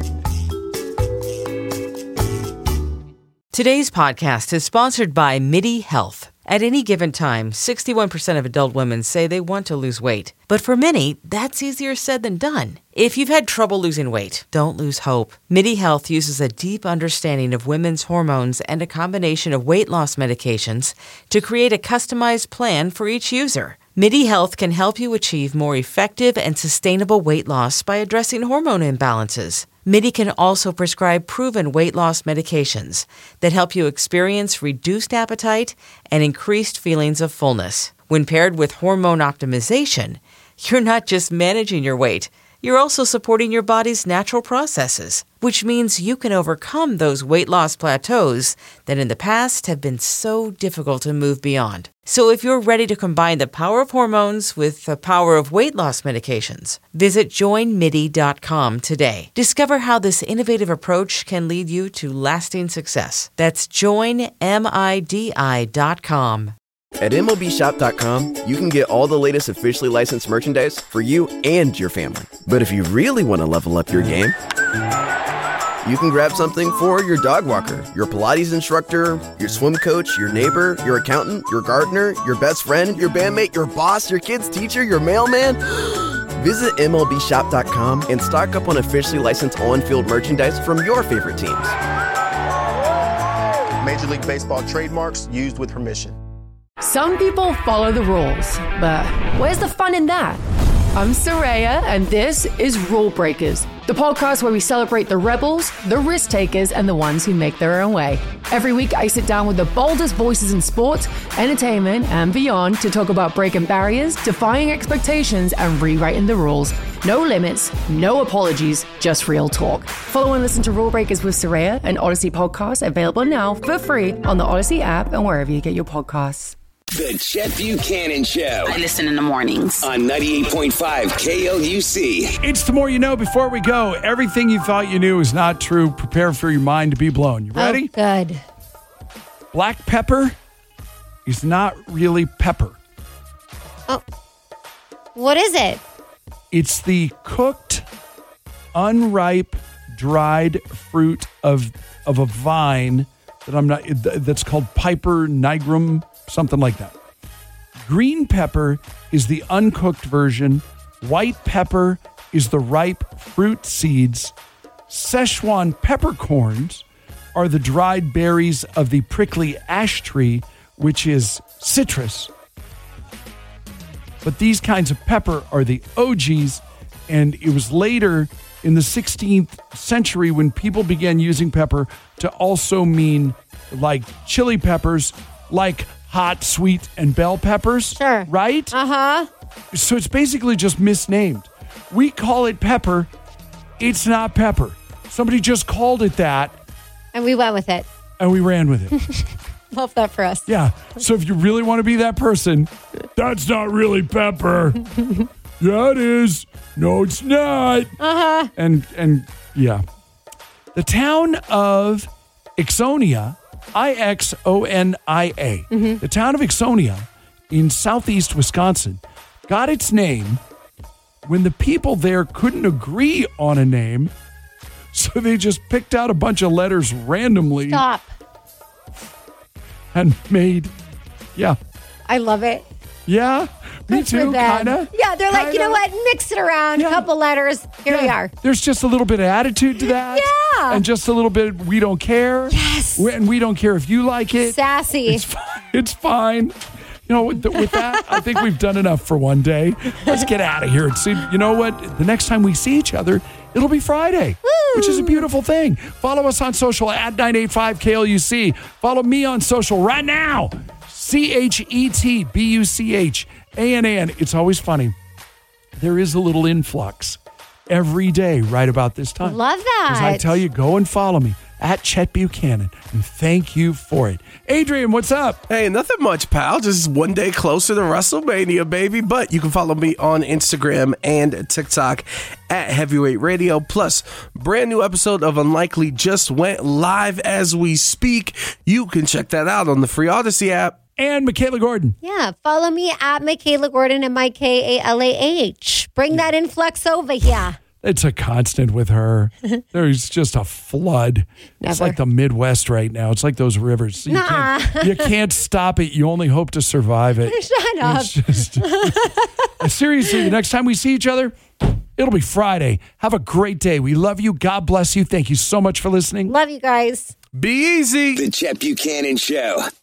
Speaker 2: Today's podcast is sponsored by MIDI Health. At any given time, 61% of adult women say they want to lose weight. But for many, that's easier said than done. If you've had trouble losing weight, don't lose hope. MIDI Health uses a deep understanding of women's hormones and a combination of weight loss medications to create a customized plan for each user. MIDI Health can help you achieve more effective and sustainable weight loss by addressing hormone imbalances. MIDI can also prescribe proven weight loss medications that help you experience reduced appetite and increased feelings of fullness. When paired with hormone optimization, you're not just managing your weight, You're also supporting your body's natural processes, which means you can overcome those weight loss plateaus that in the past have been so difficult to move beyond. So if you're ready to combine the power of hormones with the power of weight loss medications, visit joinmidi.com today. Discover how this innovative approach can lead you to lasting success. That's joinmidi.com.
Speaker 1: At MLBshop.com, you can get all the latest officially licensed merchandise for you and your family. But if you really want to level up your game, you can grab something for your dog walker, your Pilates instructor, your swim coach, your neighbor, your accountant, your gardener, your best friend, your bandmate, your boss, your kid's teacher, your mailman. Visit MLBshop.com and stock up on officially licensed on-field merchandise from your favorite teams.
Speaker 4: Major League Baseball trademarks used with permission.
Speaker 9: Some people follow the rules, but where's the fun in that? I'm Soraya, and this is Rule Breakers, the podcast where we celebrate the rebels, the risk takers, and the ones who make their own way. Every week, I sit down with the boldest voices in sports, entertainment, and beyond to talk about breaking barriers, defying expectations, and rewriting the rules. No limits, no apologies, just real talk. Follow and listen to Rule Breakers with Soraya, an Odyssey podcast available now for free on the Odyssey app and wherever you get your podcasts.
Speaker 3: The Chet Buchanan Show.
Speaker 5: I listen in the mornings.
Speaker 3: On 98.5 KLUC.
Speaker 6: It's The More You Know. Before we go, everything you thought you knew is not true. Prepare for your mind to be blown. You ready?
Speaker 7: Oh, good.
Speaker 6: Black pepper is not really pepper.
Speaker 7: Oh. What is it?
Speaker 6: It's the cooked, unripe, dried fruit of a vine that's called Piper nigrum, something like that. Green pepper is the uncooked version. White pepper is the ripe fruit seeds. Szechuan peppercorns are the dried berries of the prickly ash tree, which is citrus. But these kinds of pepper are the OGs, and it was later in the 16th century when people began using pepper to also mean like chili peppers, like hot, sweet, and bell peppers.
Speaker 7: Sure.
Speaker 6: Right?
Speaker 7: Uh-huh.
Speaker 6: So it's basically just misnamed. We call it pepper. It's not pepper. Somebody just called it that.
Speaker 7: And we went with it.
Speaker 6: And we ran with it.
Speaker 7: Love that for us.
Speaker 6: Yeah. So if you really want to be that person, that's not really pepper. Yeah, it is. No, it's not.
Speaker 7: Uh-huh.
Speaker 6: And yeah. The town of Ixonia, Ixonia, the town of Ixonia in southeast Wisconsin got its name when the people there couldn't agree on a name, so they just picked out a bunch of letters randomly.
Speaker 7: Stop.
Speaker 6: And made, yeah.
Speaker 7: I love it.
Speaker 6: Yeah, me
Speaker 7: Good for
Speaker 6: too,
Speaker 7: them.
Speaker 6: kind of.
Speaker 7: Yeah, they're like, you know what? Mix it around, a couple letters. Here we are.
Speaker 6: There's just a little bit of attitude to that.
Speaker 7: Yeah.
Speaker 6: And just a little bit, we don't care.
Speaker 7: Yes.
Speaker 6: And we don't care if you like it.
Speaker 7: Sassy.
Speaker 6: It's fine. It's fine. You know, with that, I think we've done enough for one day. Let's get out of here. And see, you know what? The next time we see each other, it'll be Friday, which is a beautiful thing. Follow us on social at 985KLUC. Follow me on social right now. CHETBUCHANN. It's always funny. There is a little influx every day right about this time.
Speaker 7: Love that.
Speaker 6: As I tell you, go and follow me at Chet Buchanan, and thank you for it. Adrian, what's up?
Speaker 8: Hey, nothing much, pal. Just one day closer to WrestleMania, baby. But you can follow me on Instagram and TikTok at Heavyweight Radio. Plus, brand new episode of Unlikely just went live as we speak. You can check that out on the free Odyssey app.
Speaker 6: And Michaela Gordon.
Speaker 7: Yeah, follow me at Michaela Gordon and MyKalah. Bring that influx over here.
Speaker 6: It's a constant with her. There's just a flood. It's like the Midwest right now. It's like those rivers. You can't stop it. You only hope to survive it.
Speaker 7: Shut up.
Speaker 6: It's just, seriously, the next time we see each other, it'll be Friday. Have a great day. We love you. God bless you. Thank you so much for listening.
Speaker 7: Love you guys.
Speaker 8: Be easy.
Speaker 3: The Chet Buchanan Show.